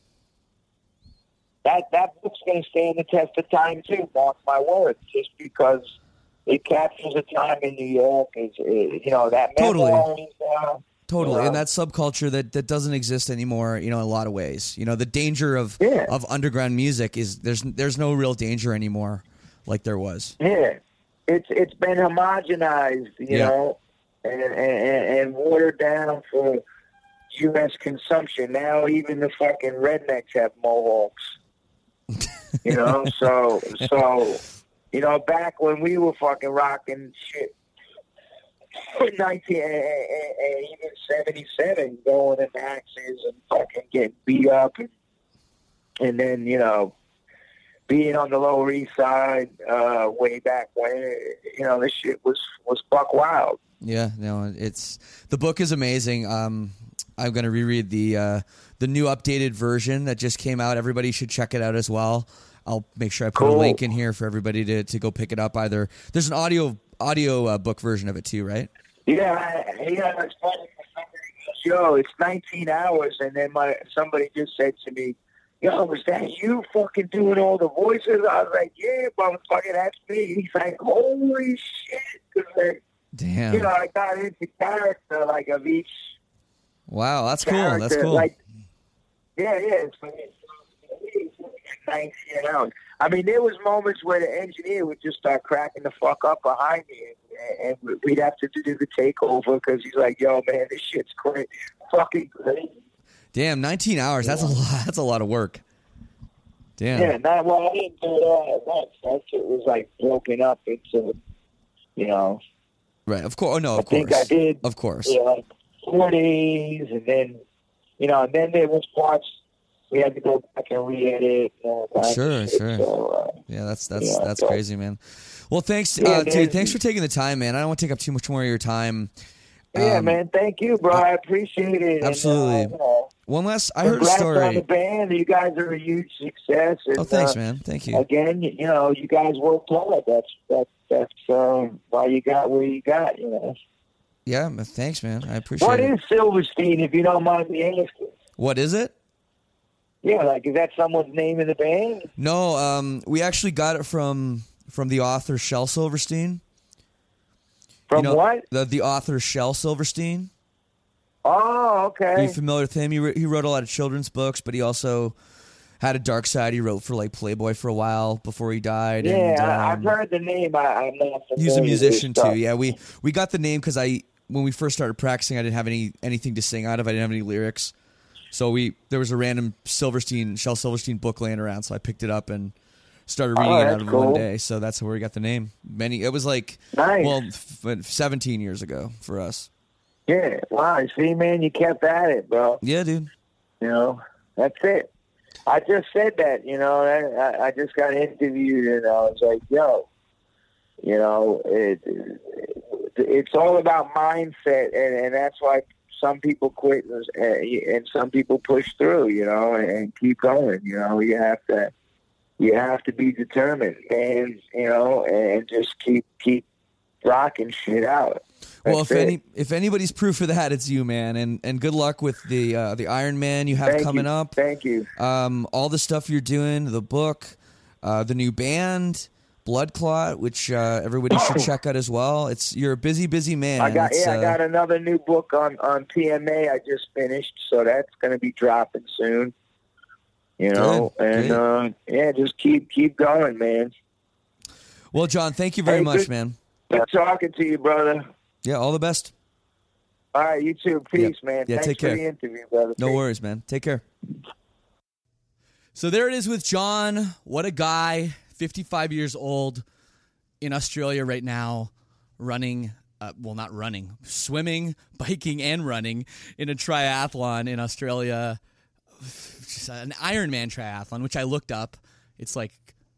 that, that book's going to stand the test of time, too, mark my words, just because it captures a time in New York. Is, you know, that Totally. memories, uh, Totally, Yeah. and that subculture that, that doesn't exist anymore, you know, in a lot of ways. You know, the danger of Yeah. of underground music is there's there's no real danger anymore, like there was. Yeah, it's it's been homogenized, you Yeah. know, and, and and watered down for U S consumption. Now even the fucking rednecks have mohawks, you know. so so you know, back when we were fucking rocking shit. nineteen, uh, uh, even seventy-seven, going to Max's and fucking getting beat up, and, and then you know, being on the Lower East Side uh, way back when, you know, this shit was was buck wild. Yeah, no, it's the book is amazing. Um, I'm gonna reread the uh, the new updated version that just came out. Everybody should check it out as well. I'll make sure I put a Cool. link in here for everybody to, to go pick it up. Either there's an audio audio uh, book version of it too, right? Yeah, I, yeah, it's funny. Yo, it's nineteen hours, and then my somebody just said to me, "Yo, was that you fucking doing all the voices?" I was like, "Yeah, motherfucker, that's me." He's like, "Holy shit!" 'Cause, like, Damn. you know, I got into character like of each Wow, that's cool. character. That's cool. Like, yeah, yeah, it's funny. nineteen hours. I mean, there was moments where the engineer would just start cracking the fuck up behind me, and, and we'd have to do the takeover because he's like, "Yo, man, this shit's crazy, fucking crazy." Damn, nineteen hours. That's a lot. That's a lot of work. Damn. Yeah, not well. I didn't do it all at once. That shit was like broken up into, you know. Right. Of course. Oh, no. Of I think course. I did. Of course. Yeah, like four days, and then, you know, and then there was parts we had to go back and re-edit. And all that Sure, shit. sure. So, uh, Yeah, that's that's Yeah, that's so- crazy, man. Well, thanks, Yeah, uh, man. dude. Thanks for taking the time, man. I don't want to take up too much more of your time. yeah, Um, man. Thank you, bro. I appreciate it. Absolutely. And, uh, you know, One last. I heard a congrats on the story. band. You guys are a huge success. And, Oh, thanks, uh, man. Thank you. Again, you you know, you guys worked hard. That's that's that's um, why you got where you got. You know. Yeah, man, thanks, man. I appreciate What it. is Silverstein, if you don't mind me asking? What is it? Yeah, like is that someone's name in the band? No, um, we actually got it from from the author Shel Silverstein. From You know, what? The the author Shel Silverstein. Oh, Are okay. you familiar with him? He wrote, he wrote a lot of children's books, but he also had a dark side. He wrote for like Playboy for a while before he died. Yeah, and, I, um, I've heard the name. I, I'm not familiar. He was a with musician his stuff. too. Yeah, we we got the name because I when we first started practicing, I didn't have any anything to sing out of. I didn't have any lyrics, so we there was a random Silverstein Shel Silverstein book laying around, so I picked it up and started reading Oh, it out that's of cool. one day. So that's where we got the name. Many it was like Nice. well, f- seventeen years ago for us. Yeah, wow. You see, man, you kept at it, bro. Yeah, dude. You know, that's it. I just said that, you know, I, I just got interviewed and I was like, yo, you know, it, it it's all about mindset, and, and that's why some people quit and, and some people push through, you know, and, and keep going. You know, you have to, you have to be determined, and you know, and just keep keep rocking shit out. Well, That's if it. any if anybody's proof of that, it's you, man. And and good luck with the uh, the Iron Man you have Thank coming you. up. Thank you. Um, all the stuff you're doing, the book, uh, the new band, Blood Clot, which uh, everybody should check out as well. It's you're a busy, busy man. I got It's, yeah, I uh, got another new book on on P M A. I just finished, so that's going to be dropping soon. You know, Good, and great. uh, yeah, just keep keep going, man. Well, John, thank you very Hey, much, good- man. Good talking to you, brother. Yeah, all the best. All right, you too. Peace, yeah. man. Yeah, Thanks take for care. the interview, brother. No Peace. worries, man. Take care. So there it is with John. What a guy. fifty-five years old in Australia right now, running, uh, well, not running, swimming, biking, and running in a triathlon in Australia. Just an Ironman triathlon, which I looked up. It's like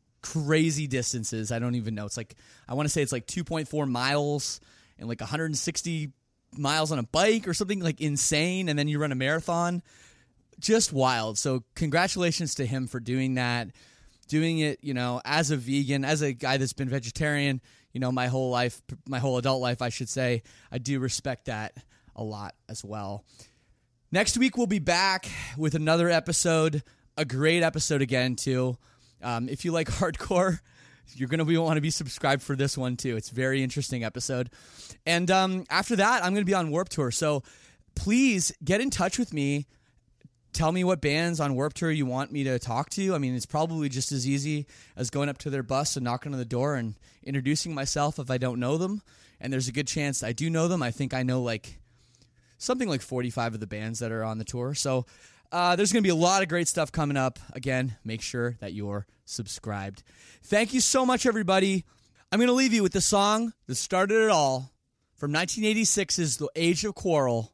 crazy distances. I don't even know. It's like, I want to say it's like two point four miles and like one hundred sixty miles on a bike or something like insane. And then you run a marathon. Just wild. So congratulations to him for doing that. Doing it, you know, as a vegan, as a guy that's been vegetarian, you know, my whole life, my whole adult life, I should say. I do respect that a lot as well. Next week, we'll be back with another episode, a great episode again, too. Um, if you like hardcore, you're going to want to be subscribed for this one, too. It's a very interesting episode. And um, after that, I'm going to be on Warped Tour. So please get in touch with me. Tell me what bands on Warped Tour you want me to talk to. I mean, it's probably just as easy as going up to their bus and knocking on the door and introducing myself if I don't know them. And there's a good chance I do know them. I think I know like something like forty-five of the bands that are on the tour. So uh, there's going to be a lot of great stuff coming up. Again, make sure that you're subscribed. Thank you so much, everybody. I'm going to leave you with the song that started it all from nineteen eighty-six's The Age of Quarrel,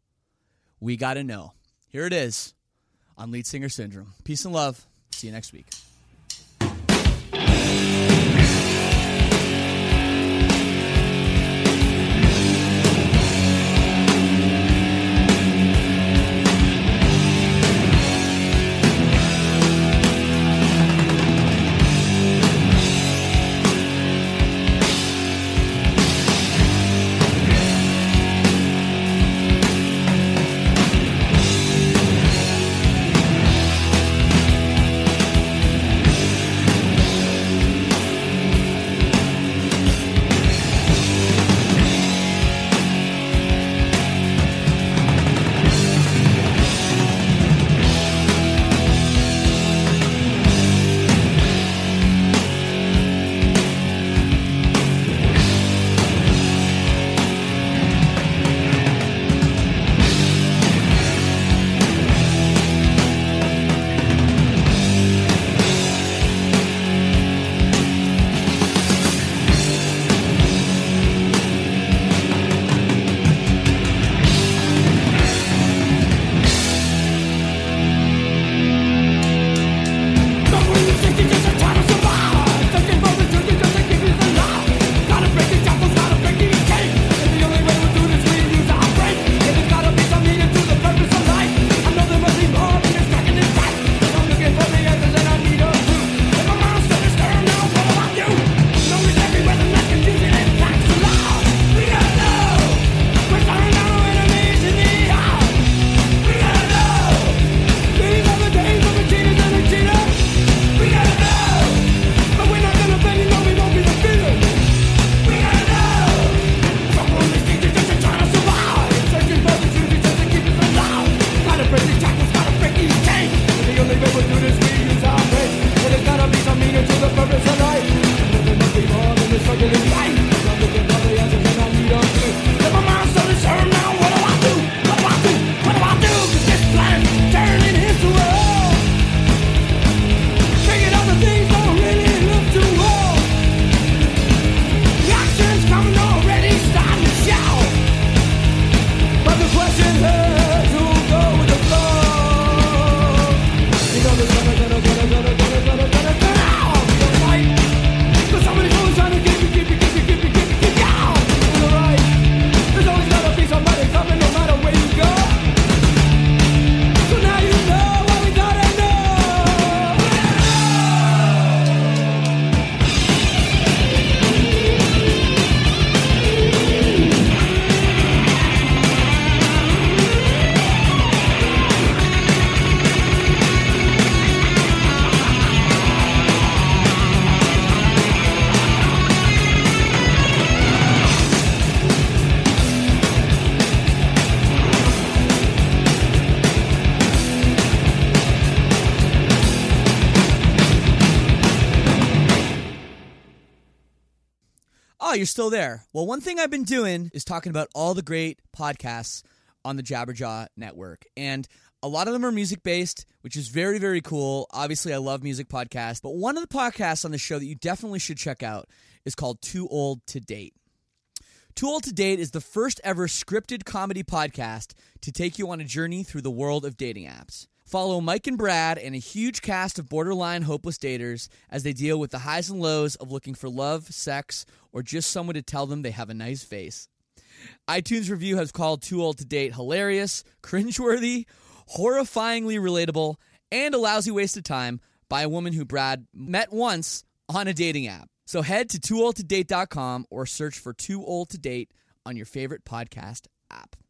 We Gotta Know. Here it is on Lead Singer Syndrome. Peace and love. See you next week. Oh, you're still there. Well, one thing I've been doing is talking about all the great podcasts on the Jabberjaw Network. And a lot of them are music-based, which is very, very cool. Obviously, I love music podcasts. But one of the podcasts on the show that you definitely should check out is called Too Old to Date. Too Old to Date is the first ever scripted comedy podcast to take you on a journey through the world of dating apps. Follow Mike and Brad and a huge cast of borderline hopeless daters as they deal with the highs and lows of looking for love, sex, or just someone to tell them they have a nice face. iTunes review has called Too Old to Date hilarious, cringeworthy, horrifyingly relatable, and a lousy waste of time by a woman who Brad met once on a dating app. So head to too old to date dot com or search for Too Old to Date on your favorite podcast app.